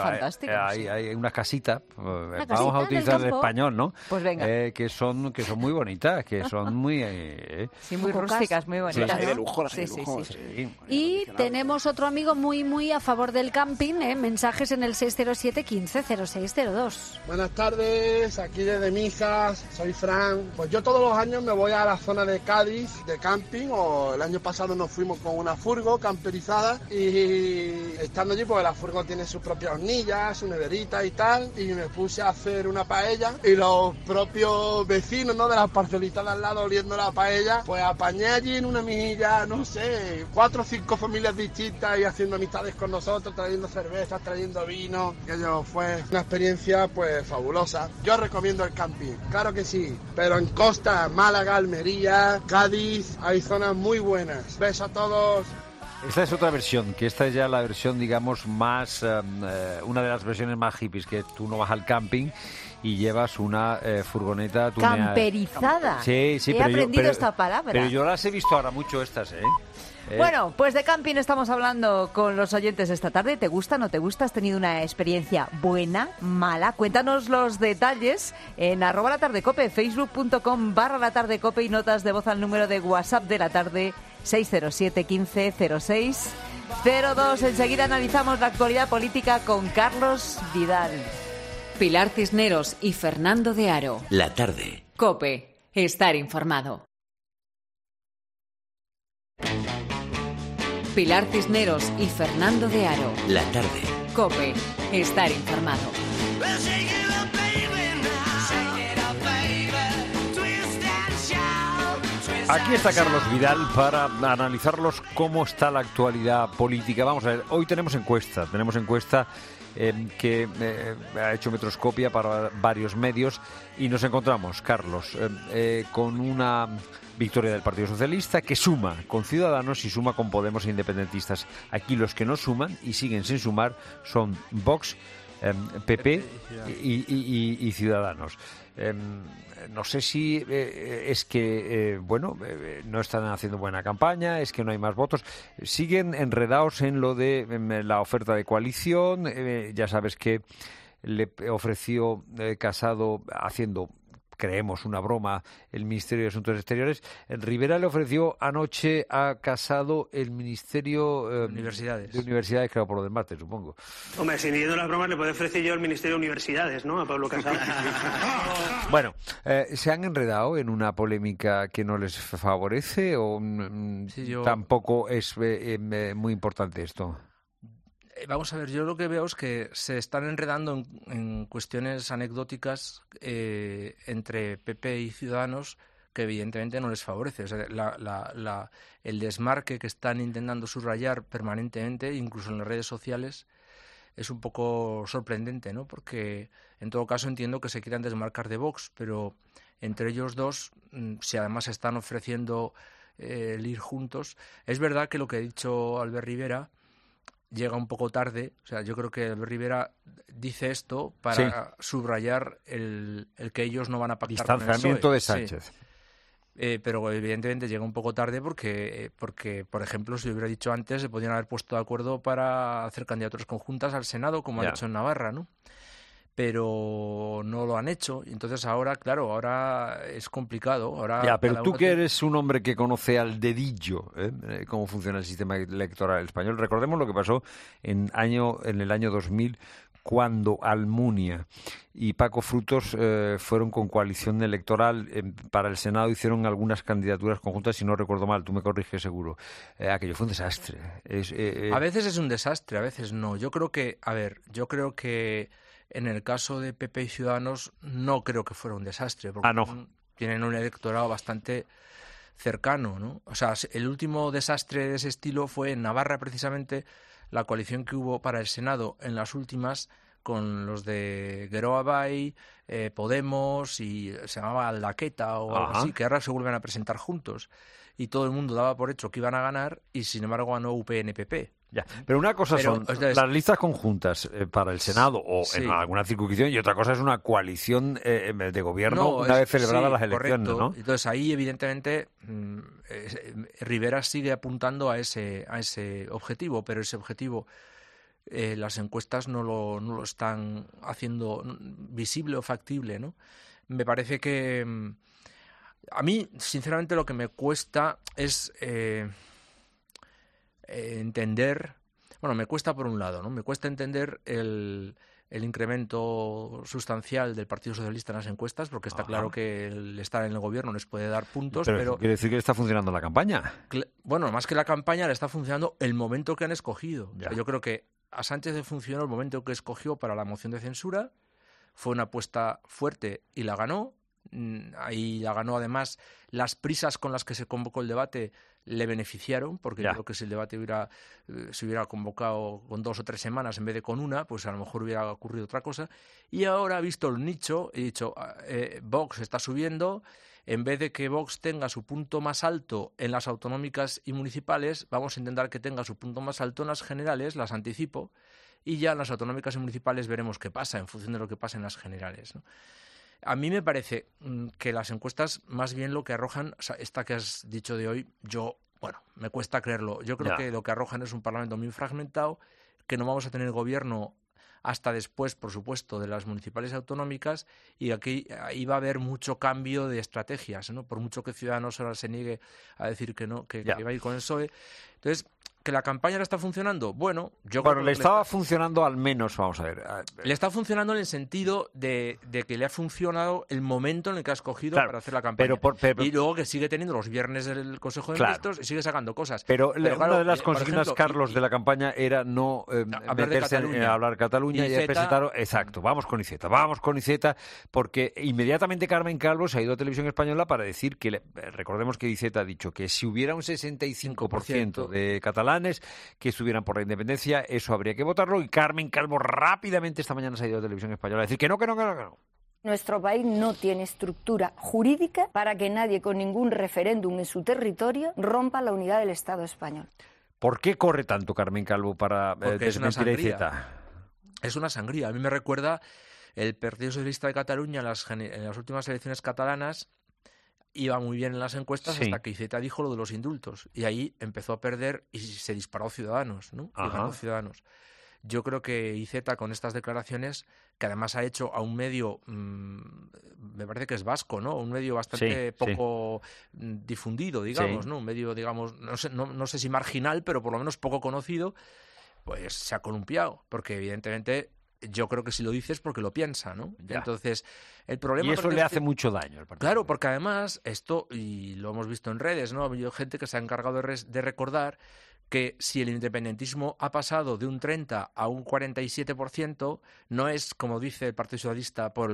hay una casita, vamos a utilizar el español, ¿no? Pues venga. Que son muy bonitas, que son muy... sí, muy rústicas, muy bonitas. Las hay de lujo, Sí. Y tenemos otro amigo muy a favor del camping, mensajes en el 607 15 0602. Buenas tardes, aquí desde Mijas, soy Fran. Pues yo todos los años me voy a la zona de Cádiz de camping, o el año pasado nos fuimos con una furgo camperizada y estando allí pues la furgo tiene sus propias hornillas, su neverita y tal, y me puse a hacer una paella y los propios vecinos, ¿no?, de las parcelitas de al lado oliendo la paella, pues apañé allí en una milla, no sé, 4 o 5 familias distintas y haciendo amistades con nosotros, trayendo cervezas, trayendo vino, que fue una experiencia pues fabulosa. Yo recomiendo el camping, claro que sí, pero en costa, Málaga, Almería, Cádiz, hay zonas muy buenas. Besos a todos. Esta es otra versión, que esta es ya la versión, digamos, más... una de las versiones más hippies, que tú no vas al camping y llevas una furgoneta tuneada. Camperizada. Sí, He aprendido esta palabra. Pero yo las he visto ahora mucho estas, Bueno, pues de camping estamos hablando con los oyentes esta tarde. ¿Te gusta, no te gusta? ¿Has tenido una experiencia buena, mala? Cuéntanos los detalles en @latardecope, facebook.com/latardecope y notas de voz al número de WhatsApp de la tarde 607 15 06 02. Enseguida analizamos la actualidad política con Carlos Vidal. Pilar Cisneros y Fernando de Aro. La tarde. COPE. Estar informado. Pilar Cisneros y Fernando de Aro. La tarde. COPE. Estar informado. Aquí está Carlos Vidal para analizarlos cómo está la actualidad política. Vamos a ver, hoy tenemos encuesta que ha hecho Metroscopia para varios medios y nos encontramos, Carlos, con una victoria del Partido Socialista que suma con Ciudadanos y suma con Podemos e independentistas. Aquí los que no suman y siguen sin sumar son Vox, PP y Ciudadanos. No sé si es que, no están haciendo buena campaña, es que no hay más votos. Siguen enredados en lo de la oferta de coalición. Ya sabes que le ofreció Casado haciendo, creemos, una broma el Ministerio de Asuntos Exteriores. Rivera le ofreció anoche a Casado el Ministerio de Universidades, claro, por lo del martes, supongo. Hombre, sin yendo las bromas, le puedo ofrecer yo el Ministerio de Universidades, ¿no? A Pablo Casado. Bueno, ¿se han enredado en una polémica que no les favorece o tampoco es muy importante esto? Vamos a ver, yo lo que veo es que se están enredando en cuestiones anecdóticas entre PP y Ciudadanos que evidentemente no les favorece. O sea, el desmarque que están intentando subrayar permanentemente, incluso en las redes sociales, es un poco sorprendente, ¿no? Porque en todo caso entiendo que se quieran desmarcar de Vox, pero entre ellos dos, si además están ofreciendo el ir juntos, es verdad que lo que ha dicho Albert Rivera llega un poco tarde. O sea, yo creo que Albert Rivera dice esto para subrayar el que ellos no van a pactar con el PSOE. Distanciamiento de Sánchez. Sí. Pero evidentemente llega un poco tarde porque, por ejemplo, si lo hubiera dicho antes, se podrían haber puesto de acuerdo para hacer candidaturas conjuntas al Senado, como han hecho en Navarra, ¿no? Pero no lo han hecho. Y entonces ahora, claro, ahora es complicado. Pero tú que eres un hombre que conoce al dedillo cómo funciona el sistema electoral español. Recordemos lo que pasó en el año 2000, cuando Almunia y Paco Frutos fueron con coalición electoral para el Senado, hicieron algunas candidaturas conjuntas, si no recuerdo mal, tú me corriges seguro. Aquello fue un desastre. A veces es un desastre, a veces no. Yo creo que en el caso de PP y Ciudadanos no creo que fuera un desastre, porque tienen un electorado bastante cercano, ¿no? O sea, el último desastre de ese estilo fue en Navarra, precisamente, la coalición que hubo para el Senado en las últimas, con los de Geroa Bai, Podemos y se llamaba Aldaqueta o algo así, que ahora se vuelven a presentar juntos. Y todo el mundo daba por hecho que iban a ganar y, sin embargo, ganó UPN-PP. Ya, pero una cosa son las listas conjuntas para el Senado o en alguna circunscripción y otra cosa es una coalición de gobierno una vez celebradas las elecciones, correcto. ¿no? Entonces ahí evidentemente Rivera sigue apuntando a ese objetivo, pero ese objetivo las encuestas no lo están haciendo visible o factible, ¿no? Me parece que a mí, sinceramente, lo que me cuesta es entender, me cuesta por un lado, ¿no? Me cuesta entender el incremento sustancial del Partido Socialista en las encuestas, porque está claro que el estar en el gobierno les puede dar puntos, pero quiere decir que le está funcionando la campaña. Bueno, más que la campaña, le está funcionando el momento que han escogido. O sea, yo creo que a Sánchez le funcionó el momento que escogió para la moción de censura, fue una apuesta fuerte y la ganó. Ahí la ganó, además, las prisas con las que se convocó el debate le beneficiaron, porque creo que si el debate se hubiera convocado con 2 o 3 semanas en vez de con una, pues a lo mejor hubiera ocurrido otra cosa. Y ahora ha visto el nicho y dicho, Vox está subiendo, en vez de que Vox tenga su punto más alto en las autonómicas y municipales, vamos a intentar que tenga su punto más alto en las generales, las anticipo, y ya en las autonómicas y municipales veremos qué pasa, en función de lo que pasa en las generales, ¿no? A mí me parece que las encuestas más bien lo que arrojan, o sea, esta que has dicho de hoy, me cuesta creerlo. Yo creo que lo que arrojan es un Parlamento muy fragmentado, que no vamos a tener gobierno hasta después, por supuesto, de las municipales autonómicas, y ahí va a haber mucho cambio de estrategias, ¿no? Por mucho que Ciudadanos ahora se niegue a decir que no, que va a ir con el PSOE. Entonces, ¿Que la campaña le está funcionando? Bueno, yo Bueno, creo le que estaba funcionando al menos, vamos a ver. le está funcionando en el sentido de que le ha funcionado el momento en el que ha escogido Claro, para hacer la campaña. pero- y luego que sigue teniendo los viernes el Consejo de Claro. Ministros y sigue sacando cosas. Pero claro, una de las por consignas, ejemplo, Carlos, de la campaña era no hablar de meterse en Cataluña. hablar Cataluña y Iceta- presentar... Exacto, vamos con Iceta, porque inmediatamente Carmen Calvo se ha ido a Televisión Española para decir que, recordemos que Iceta ha dicho que si hubiera un 65% de catalanes que estuvieran por la independencia, eso habría que votarlo, y Carmen Calvo rápidamente esta mañana se ha ido a Televisión Española a decir que no. Nuestro país no tiene estructura jurídica para que nadie con ningún referéndum en su territorio rompa la unidad del Estado español. ¿Por qué corre tanto Carmen Calvo para Porque es una desmentir a sangría. Iceta? Es una sangría. A mí me recuerda el Partido Socialista de Cataluña en las últimas elecciones catalanas. Iba muy bien en las encuestas Sí. hasta que Iceta dijo lo de los indultos. Y ahí empezó a perder y se disparó Ciudadanos, ¿no? Y Ajá. ganó Ciudadanos. Yo creo que Iceta, con estas declaraciones, que además ha hecho a un medio, me parece que es vasco, ¿no? Un medio bastante Sí, poco difundido, digamos, Sí. ¿no? Un medio, digamos, no sé si marginal, pero por lo menos poco conocido, pues se ha columpiado. Porque evidentemente yo creo que si lo dice es porque lo piensa, ¿no? Ya. Entonces, el problema... Y eso parece le es hace que- mucho daño al partido. Claro, porque además esto, y lo hemos visto en redes, ¿no? Ha habido gente que se ha encargado de recordar que si el independentismo ha pasado de un 30 a un 47%, no es, como dice el Partido Socialista, por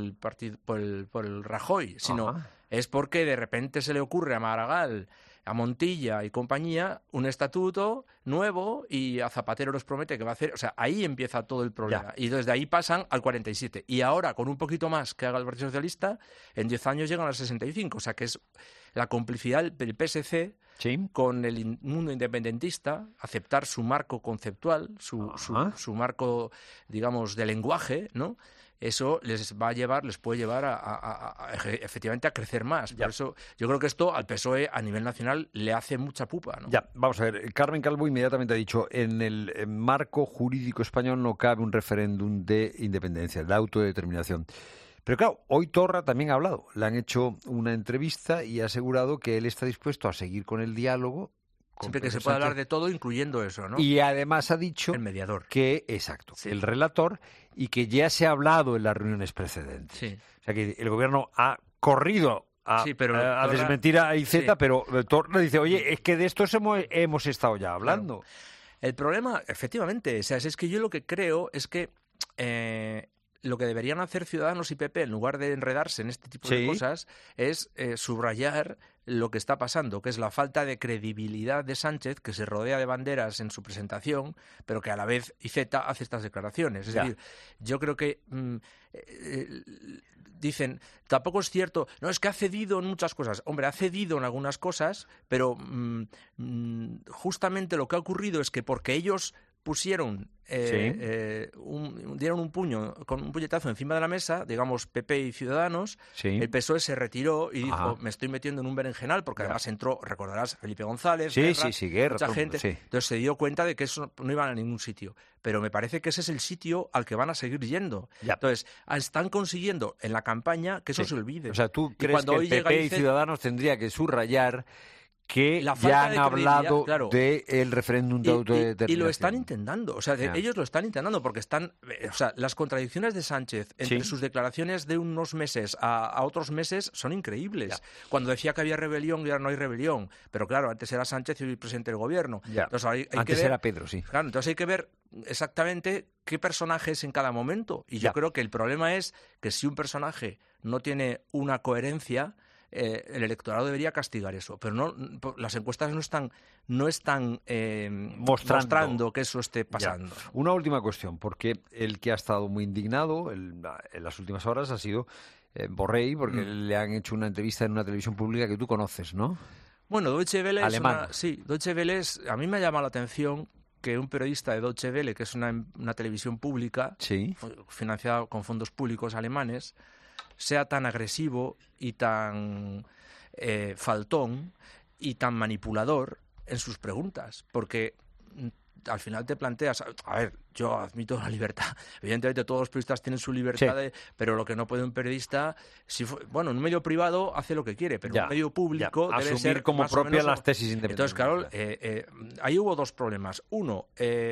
el Rajoy, sino Ajá. es porque de repente se le ocurre a Maragall, a Montilla y compañía un estatuto nuevo y a Zapatero les promete que va a hacer... O sea, ahí empieza todo el problema. Y desde ahí pasan al 47. Y ahora, con un poquito más que haga el Partido Socialista, en 10 años llegan al 65. O sea, que es la complicidad del PSC con el mundo independentista, aceptar su marco conceptual, su marco, digamos, de lenguaje, ¿no? Eso les puede llevar efectivamente a crecer más. Por eso yo creo que esto al PSOE a nivel nacional le hace mucha pupa, ¿no? Ya, vamos a ver. Carmen Calvo inmediatamente ha dicho, en el marco jurídico español no cabe un referéndum de independencia, de autodeterminación. Pero claro, hoy Torra también ha hablado. Le han hecho una entrevista y ha asegurado que él está dispuesto a seguir con el diálogo. Siempre que se pueda hablar de todo, incluyendo eso, ¿no? Y además ha dicho el mediador, el relator, y que ya se ha hablado en las reuniones precedentes. Sí. O sea que el gobierno ha corrido a Torra- desmentir a Iceta, sí. pero Torra dice, oye, es que de esto hemos estado ya hablando. Claro. El problema, efectivamente, o sea, es que yo lo que creo es que lo que deberían hacer Ciudadanos y PP, en lugar de enredarse en este tipo de cosas, es subrayar lo que está pasando, que es la falta de credibilidad de Sánchez, que se rodea de banderas en su presentación, pero que a la vez Iceta hace estas declaraciones. Es decir, yo creo que dicen, tampoco es cierto, no, es que ha cedido en muchas cosas. Hombre, ha cedido en algunas cosas, pero justamente lo que ha ocurrido es que porque ellos pusieron, dieron un puñetazo encima de la mesa, digamos PP y Ciudadanos, el PSOE se retiró y dijo, me estoy metiendo en un berenjenal, porque además entró, recordarás, Felipe González, Guerra, mucha todo, gente, entonces se dio cuenta de que eso no iban a ningún sitio, pero me parece que ese es el sitio al que van a seguir yendo. Entonces, están consiguiendo en la campaña que eso se olvide. O sea, ¿tú crees que el PP y Ciudadanos tendría que subrayar que ya han hablado del referéndum de autodeterminación? Y lo están intentando, o sea, ellos lo están intentando porque las contradicciones de Sánchez entre sus declaraciones de unos meses a otros meses son increíbles. Cuando decía que había rebelión y ahora no hay rebelión, pero claro, antes era Sánchez y el presidente del gobierno. Entonces, antes era Pedro, sí. Claro, entonces hay que ver exactamente qué personaje es en cada momento. Y yo creo que el problema es que si un personaje no tiene una coherencia, el electorado debería castigar eso, pero no, las encuestas no están mostrando que eso esté pasando. Una última cuestión, porque el que ha estado muy indignado en las últimas horas ha sido Borrell, porque le han hecho una entrevista en una televisión pública que tú conoces, ¿no? Bueno, Deutsche Welle alemán. Deutsche Welle a mí me ha llamado la atención que un periodista de Deutsche Welle, que es una televisión pública, financiada con fondos públicos alemanes, sea tan agresivo y tan faltón y tan manipulador en sus preguntas, porque al final te planteas, a ver, yo admito la libertad. Evidentemente todos los periodistas tienen su libertad, pero lo que no puede un periodista, en un medio privado hace lo que quiere, pero un medio público debe asumir ser como propia las tesis independientes. Entonces, claro, ahí hubo dos problemas. Uno,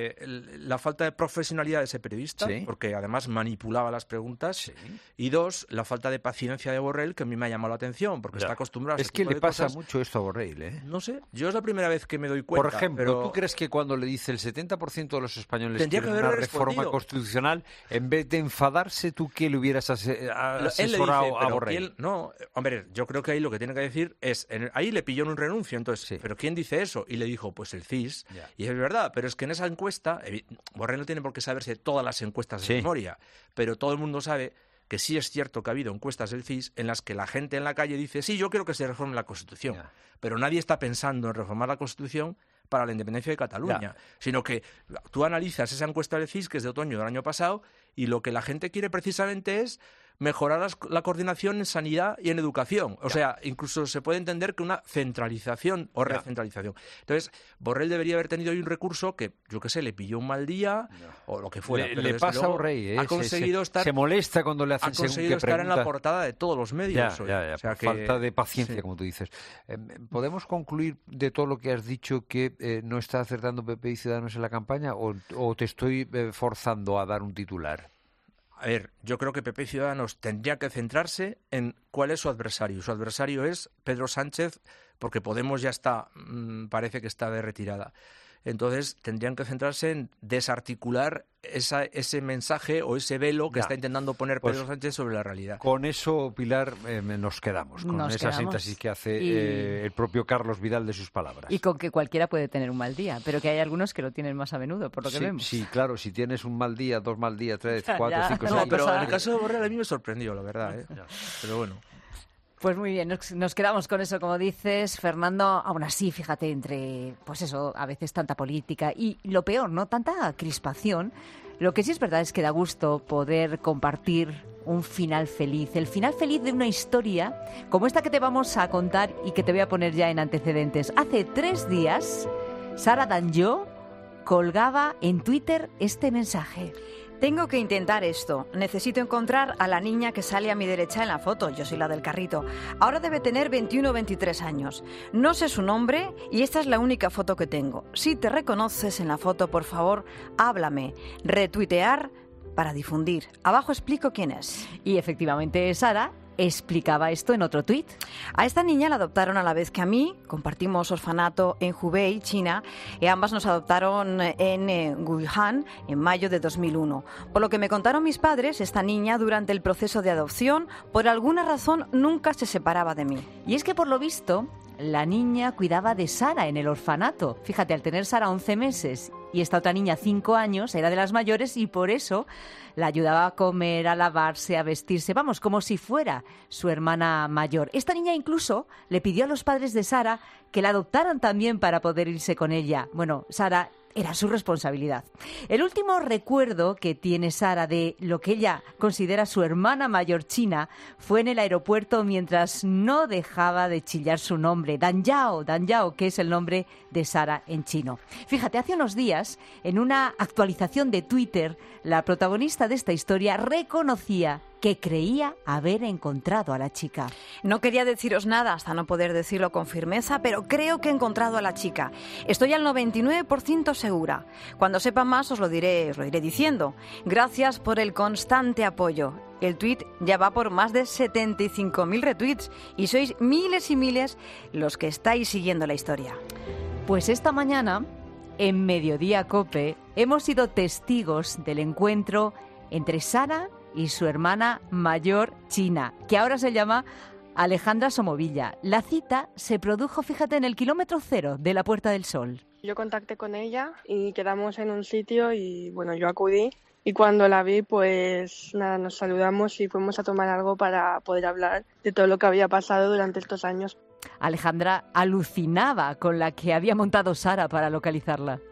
la falta de profesionalidad de ese periodista, porque además manipulaba las preguntas, y dos, la falta de paciencia de Borrell, que a mí me ha llamado la atención, porque está acostumbrado a Es que le pasa mucho esto a Borrell, ¿eh? No sé, yo es la primera vez que me doy cuenta. Por ejemplo, ¿tú crees que cuando le dice el 70% de los españoles quieren una reforma constitucional, en vez de enfadarse, tú qué le hubieras asesorado a Borrell? No, hombre, yo creo que ahí lo que tiene que decir es, ahí le pilló en un renuncio, entonces, ¿pero quién dice eso? Y le dijo, pues el CIS, y es verdad, pero es que en esa encuesta, Borrell no tiene por qué saberse todas las encuestas de memoria, pero todo el mundo sabe que sí es cierto que ha habido encuestas del CIS en las que la gente en la calle dice, sí, yo quiero que se reforme la Constitución, pero nadie está pensando en reformar la Constitución para la independencia de Cataluña, sino que tú analizas esa encuesta del CIS, que es de otoño del año pasado, y lo que la gente quiere precisamente es mejorar la coordinación en sanidad y en educación. O sea, incluso se puede entender que una centralización o recentralización. Entonces, Borrell debería haber tenido hoy un recurso que, yo qué sé, le pilló un mal día o lo que fuera. Le pasa a Borrell, ha conseguido estar... Se molesta cuando le hacen según qué pregunta. Ha conseguido estar en la portada de todos los medios hoy. O sea, falta de paciencia, como tú dices. ¿Podemos concluir de todo lo que has dicho que no está acertando PP y Ciudadanos en la campaña o te estoy forzando a dar un titular? A ver, yo creo que PP y Ciudadanos tendría que centrarse en cuál es su adversario. Su adversario es Pedro Sánchez, porque Podemos ya está, parece que está de retirada. Entonces tendrían que centrarse en desarticular ese mensaje o ese velo que está intentando poner Pedro Sánchez sobre la realidad. Con eso, Pilar, nos quedamos, con esa síntesis que hace el propio Carlos Vidal de sus palabras. Y con que cualquiera puede tener un mal día, pero que hay algunos que lo tienen más a menudo, por lo que vemos. Sí, claro, si tienes un mal día, 2 mal días, 3, 4, 5, 6... No, pero en el caso de Borrell a mí me sorprendió, la verdad. Pero bueno... Pues muy bien, nos quedamos con eso, como dices, Fernando. Aún así, fíjate, entre, pues eso, a veces tanta política y lo peor, ¿no? Tanta crispación. Lo que sí es verdad es que da gusto poder compartir un final feliz, el final feliz de una historia como esta que te vamos a contar y que te voy a poner ya en antecedentes. Hace 3 días, Sara Danjó colgaba en Twitter este mensaje. Tengo que intentar esto. Necesito encontrar a la niña que sale a mi derecha en la foto. Yo soy la del carrito. Ahora debe tener 21 o 23 años. No sé su nombre y esta es la única foto que tengo. Si te reconoces en la foto, por favor, háblame. Retuitear para difundir. Abajo explico quién es. Y efectivamente, Sara explicaba esto en otro tuit. A esta niña la adoptaron a la vez que a mí. Compartimos orfanato en Hubei, China, y ambas nos adoptaron en Wuhan en mayo de 2001. Por lo que me contaron mis padres, esta niña durante el proceso de adopción, por alguna razón, nunca se separaba de mí. Y es que por lo visto, la niña cuidaba de Sara en el orfanato. Fíjate, al tener Sara 11 meses y esta otra niña 5 años, era de las mayores y por eso la ayudaba a comer, a lavarse, a vestirse, vamos, como si fuera su hermana mayor. Esta niña incluso le pidió a los padres de Sara que la adoptaran también para poder irse con ella. Bueno, Sara era su responsabilidad. El último recuerdo que tiene Sara de lo que ella considera su hermana mayor china fue en el aeropuerto mientras no dejaba de chillar su nombre, Danjao, que es el nombre de Sara en chino. Fíjate, hace unos días, en una actualización de Twitter, la protagonista de esta historia reconocía que creía haber encontrado a la chica. No quería deciros nada hasta no poder decirlo con firmeza, pero creo que he encontrado a la chica. Estoy al 99% segura. Cuando sepa más os lo diré diciendo. Gracias por el constante apoyo. El tuit ya va por más de 75.000 retweets y sois miles y miles los que estáis siguiendo la historia. Pues esta mañana, en Mediodía COPE, hemos sido testigos del encuentro entre Sara y su hermana mayor china, que ahora se llama Alejandra Somovilla. La cita se produjo, fíjate, en el kilómetro 0 de la Puerta del Sol. Yo contacté con ella y quedamos en un sitio y bueno, yo acudí y cuando la vi pues nada, nos saludamos y fuimos a tomar algo para poder hablar de todo lo que había pasado durante estos años. Alejandra alucinaba con la que había montado Sara para localizarla.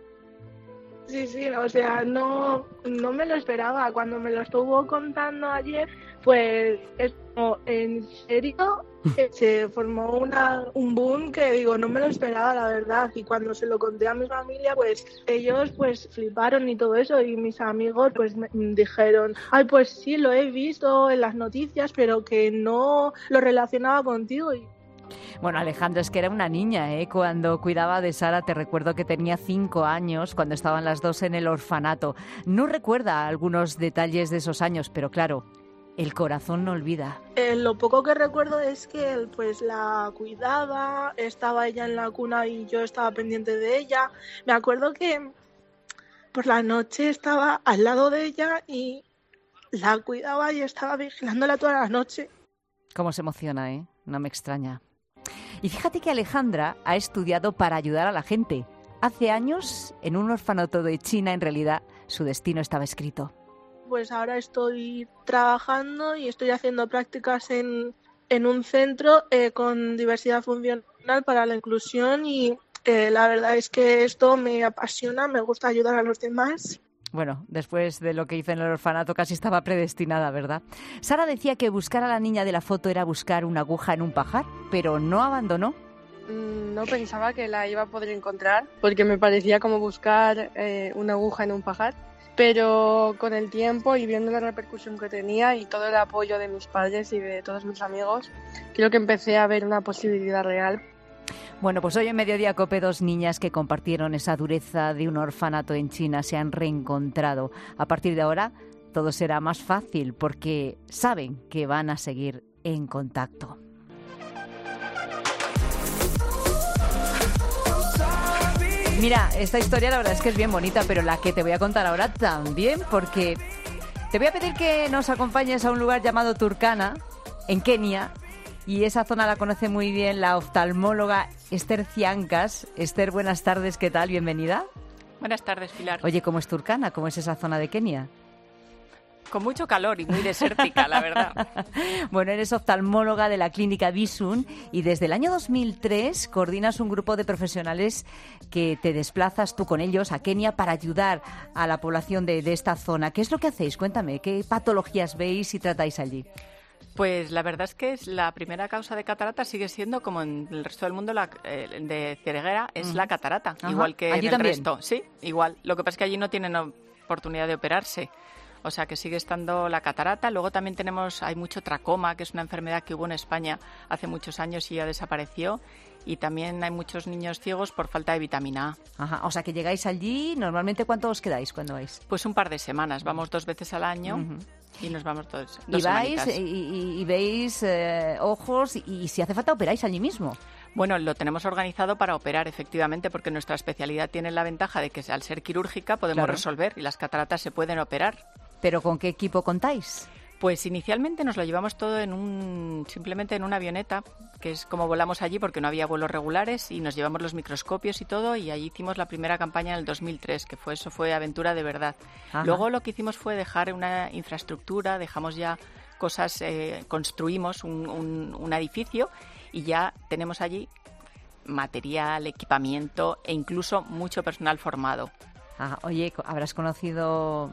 Sí, o sea, no me lo esperaba. Cuando me lo estuvo contando ayer, pues es como, ¿en serio? Se formó un boom que digo, no me lo esperaba, la verdad. Y cuando se lo conté a mi familia, pues ellos pues fliparon y todo eso. Y mis amigos pues me dijeron, ay, pues sí, lo he visto en las noticias, pero que no lo relacionaba contigo. Bueno, Alejandra, es que era una niña, ¿eh? Cuando cuidaba de Sara, te recuerdo que tenía 5 años, cuando estaban las dos en el orfanato. No recuerda algunos detalles de esos años, pero claro, el corazón no olvida. Lo poco que recuerdo es que él pues la cuidaba, estaba ella en la cuna y yo estaba pendiente de ella. Me acuerdo que por la noche estaba al lado de ella y la cuidaba y estaba vigilándola toda la noche. Cómo se emociona, ¿eh? No me extraña. Y fíjate que Alejandra ha estudiado para ayudar a la gente. Hace años, en un orfanato de China, en realidad, su destino estaba escrito. Pues ahora estoy trabajando y estoy haciendo prácticas en un centro con diversidad funcional para la inclusión y la verdad es que esto me apasiona, me gusta ayudar a los demás. Bueno, después de lo que hice en el orfanato casi estaba predestinada, ¿verdad? Sara decía que buscar a la niña de la foto era buscar una aguja en un pajar, pero no abandonó. No pensaba que la iba a poder encontrar porque me parecía como buscar una aguja en un pajar. Pero con el tiempo y viendo la repercusión que tenía y todo el apoyo de mis padres y de todos mis amigos, creo que empecé a ver una posibilidad real. Bueno, pues hoy en Mediodía Cope 2 niñas que compartieron esa dureza de un orfanato en China se han reencontrado. A partir de ahora todo será más fácil porque saben que van a seguir en contacto. Mira, esta historia la verdad es que es bien bonita, pero la que te voy a contar ahora también, porque te voy a pedir que nos acompañes a un lugar llamado Turkana, en Kenia, y esa zona la conoce muy bien la oftalmóloga Esther Ciancas. Esther, buenas tardes, ¿qué tal? Bienvenida. Buenas tardes, Pilar. Oye, ¿cómo es Turkana? ¿Cómo es esa zona de Kenia? Con mucho calor y muy desértica, la verdad. Bueno, eres oftalmóloga de la clínica Visun y desde el año 2003 coordinas un grupo de profesionales que te desplazas tú con ellos a Kenia para ayudar a la población de esta zona. ¿Qué es lo que hacéis? Cuéntame, ¿qué patologías veis y tratáis allí? Pues la verdad es que la primera causa de catarata sigue siendo, como en el resto del mundo, de ceguera, es la catarata. Ajá. Igual que ¿Allí en el también? resto. Sí, igual. Lo que pasa es que allí no tienen oportunidad de operarse. O sea que sigue estando la catarata. Luego también hay mucho tracoma, que es una enfermedad que hubo en España hace muchos años y ya desapareció. Y también hay muchos niños ciegos por falta de vitamina A. Ajá, o sea que llegáis allí, normalmente ¿cuánto os quedáis cuando vais? Pues un par de semanas, vamos 2 veces al año y nos vamos dos Y vais semanitas. y veis ojos y si hace falta operáis allí mismo. Bueno, lo tenemos organizado para operar, efectivamente, porque nuestra especialidad tiene la ventaja de que al ser quirúrgica podemos Claro. resolver y las cataratas se pueden operar. ¿Pero con qué equipo contáis? Pues inicialmente nos lo llevamos todo simplemente en una avioneta, que es como volamos allí porque no había vuelos regulares y nos llevamos los microscopios y todo y allí hicimos la primera campaña en el 2003, que fue aventura de verdad. Ajá. Luego lo que hicimos fue dejar una infraestructura, dejamos ya cosas, construimos un edificio y ya tenemos allí material, equipamiento e incluso mucho personal formado. Oye, habrás conocido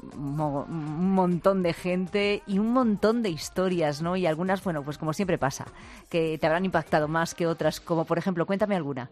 un montón de gente y un montón de historias, ¿no? Y algunas, bueno, pues como siempre pasa, que te habrán impactado más que otras, como por ejemplo, cuéntame alguna.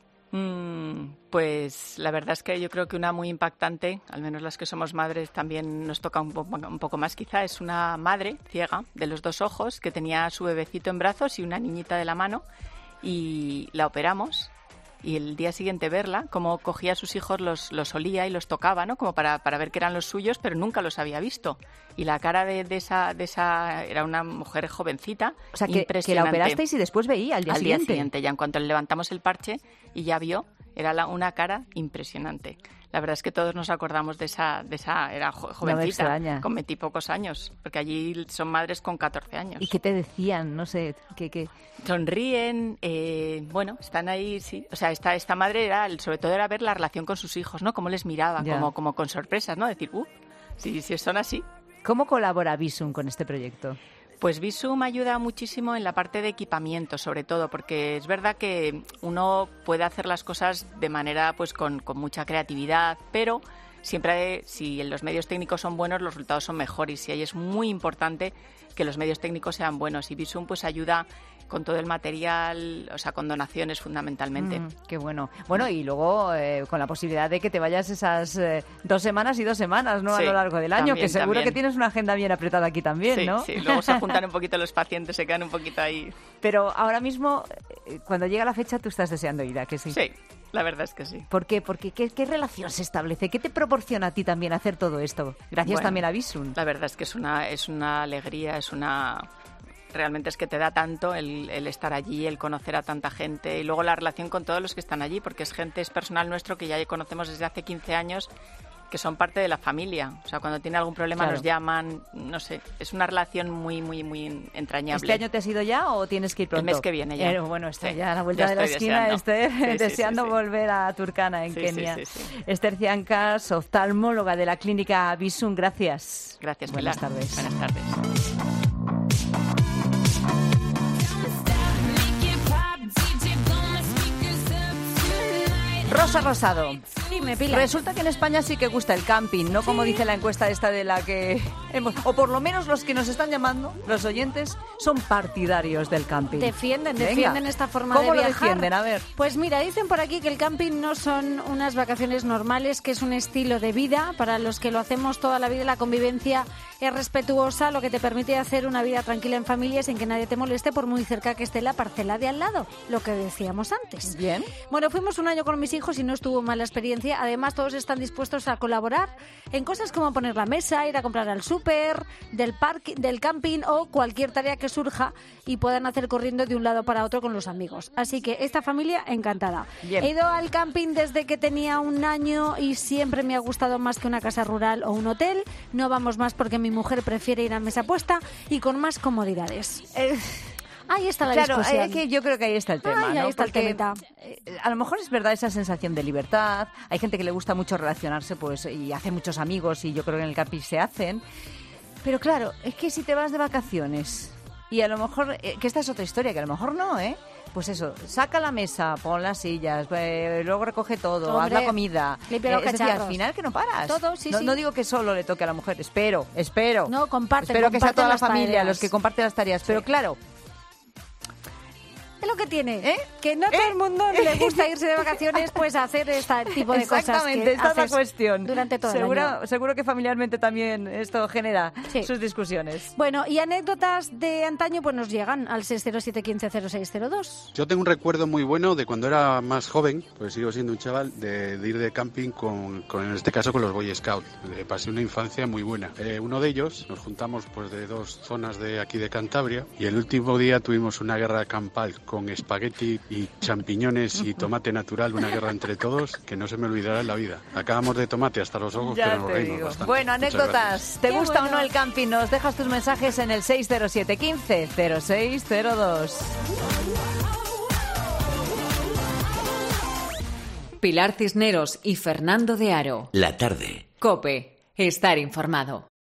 Pues la verdad es que yo creo que una muy impactante, al menos las que somos madres también nos toca un poco más quizá, es una madre ciega de los 2 ojos que tenía a su bebecito en brazos y una niñita de la mano y la operamos. Y el día siguiente verla, como cogía a sus hijos, los olía y los tocaba, ¿no? Como para ver que eran los suyos, pero nunca los había visto. Y la cara de esa era una mujer jovencita, O sea, que impresionante. la operasteis y después veía al día Al siguiente. día siguiente, ya en cuanto le levantamos el parche y ya vio, era una cara impresionante. La verdad es que todos nos acordamos de esa era jovencita, extraña. con 20 y pocos años, porque allí son madres con 14 años. ¿Y qué te decían? No sé, ¿qué? Sonríen, bueno, están ahí, sí. O sea, esta madre sobre todo era ver la relación con sus hijos, ¿no? Cómo les miraba, Ya. como con sorpresas, ¿no? Decir, si son así. ¿Cómo colabora Visum con este proyecto? Pues Visum ayuda muchísimo en la parte de equipamiento, sobre todo, porque es verdad que uno puede hacer las cosas de manera, pues, con mucha creatividad, pero siempre, si los medios técnicos son buenos, los resultados son mejores. Y ahí es muy importante que los medios técnicos sean buenos. Y Bizum pues ayuda con todo el material, o sea, con donaciones fundamentalmente. Qué bueno. Bueno, y luego con la posibilidad de que te vayas esas 2 semanas y 2 semanas, ¿no? Sí, a lo largo del año, también, que seguro que tienes una agenda bien apretada aquí también, sí, ¿no? Sí, luego se juntan un poquito los pacientes, se quedan un poquito ahí. Pero ahora mismo, cuando llega la fecha, tú estás deseando ir, ¿a que sí? Sí, la verdad es que sí. ¿Por qué? Porque ¿qué relación se establece? ¿Qué te proporciona a ti también hacer todo esto? Gracias también a Bizum. La verdad es que es una alegría, realmente es que te da tanto el estar allí, el conocer a tanta gente y luego la relación con todos los que están allí, porque es personal nuestro que ya conocemos desde hace 15 años, que son parte de la familia. O sea, cuando tiene algún problema nos llaman, no sé, es una relación muy, muy, muy entrañable. ¿Este año te has ido ya o tienes que ir pronto? El mes que viene ya. Bueno, está ya a la vuelta de la esquina, deseando volver a Turkana, en Kenia. Sí. Esther Ciancas, oftalmóloga de la clínica Bizum, gracias. Gracias, Buenas Pilar. tardes. Buenas tardes. Rosa Rosado. Dime, Pilar. Resulta que en España sí que gusta el camping, no como dice la encuesta esta de la que o por lo menos los que nos están llamando, los oyentes, son partidarios del camping. Defienden esta forma ¿Cómo de viajar. lo defienden? A ver. Pues mira, dicen por aquí que el camping no son unas vacaciones normales, que es un estilo de vida para los que lo hacemos toda la vida. La convivencia es respetuosa, lo que te permite hacer una vida tranquila en familia sin que nadie te moleste por muy cerca que esté la parcela de al lado, lo que decíamos antes. Bien. Bueno, fuimos un año con mis hijos y no estuvo mal la experiencia. Además, todos están dispuestos a colaborar en cosas como poner la mesa, ir a comprar al súper, del camping o cualquier tarea que surja y puedan hacer corriendo de un lado para otro con los amigos. Así que esta familia encantada. Bien. He ido al camping desde que tenía 1 año y siempre me ha gustado más que una casa rural o un hotel. No vamos más porque mi mujer prefiere ir a mesa puesta y con más comodidades. Ahí está la discusión. Claro, es que yo creo que ahí está el tema, ¿no? Ahí está Porque el temita. A lo mejor es verdad esa sensación de libertad. Hay gente que le gusta mucho relacionarse, pues, y hace muchos amigos, y yo creo que en el camping se hacen. Pero claro, es que si te vas de vacaciones y a lo mejor, que esta es otra historia, que a lo mejor no, pues eso, saca la mesa, pon las sillas, luego recoge todo, Hombre, haz la comida. limpia los Es decir, al cacharros. final que no paras. Todo, sí, no, sí. no digo que solo le toque a la mujer, espero. No, comparten Espero que sea toda la las familia tareas. los que comparten las tareas. Pero claro, Es lo que tiene, que no todo el mundo le gusta irse de vacaciones, pues a hacer este tipo de cosas. Exactamente, que esta es la haces cuestión. durante todo el año. Seguro que familiarmente también esto genera sus discusiones. Bueno, y anécdotas de antaño pues nos llegan al 607-150602. Yo tengo un recuerdo muy bueno de cuando era más joven, pues sigo siendo un chaval, de ir de camping en este caso con los Boy Scouts. Pasé una infancia muy buena. Uno de ellos, nos juntamos pues de 2 zonas de aquí de Cantabria y el último día tuvimos una guerra campal con espagueti y champiñones y tomate natural, una guerra entre todos que no se me olvidará en la vida. Acabamos de tomate hasta los ojos, Ya pero nos te reímos digo. bastante. Bueno, Muchas anécdotas. gracias. ¿Te gusta o no el camping? Nos dejas tus mensajes en el 607-150602. Pilar Cisneros y Fernando de Aro. La tarde. COPE. Estar informado.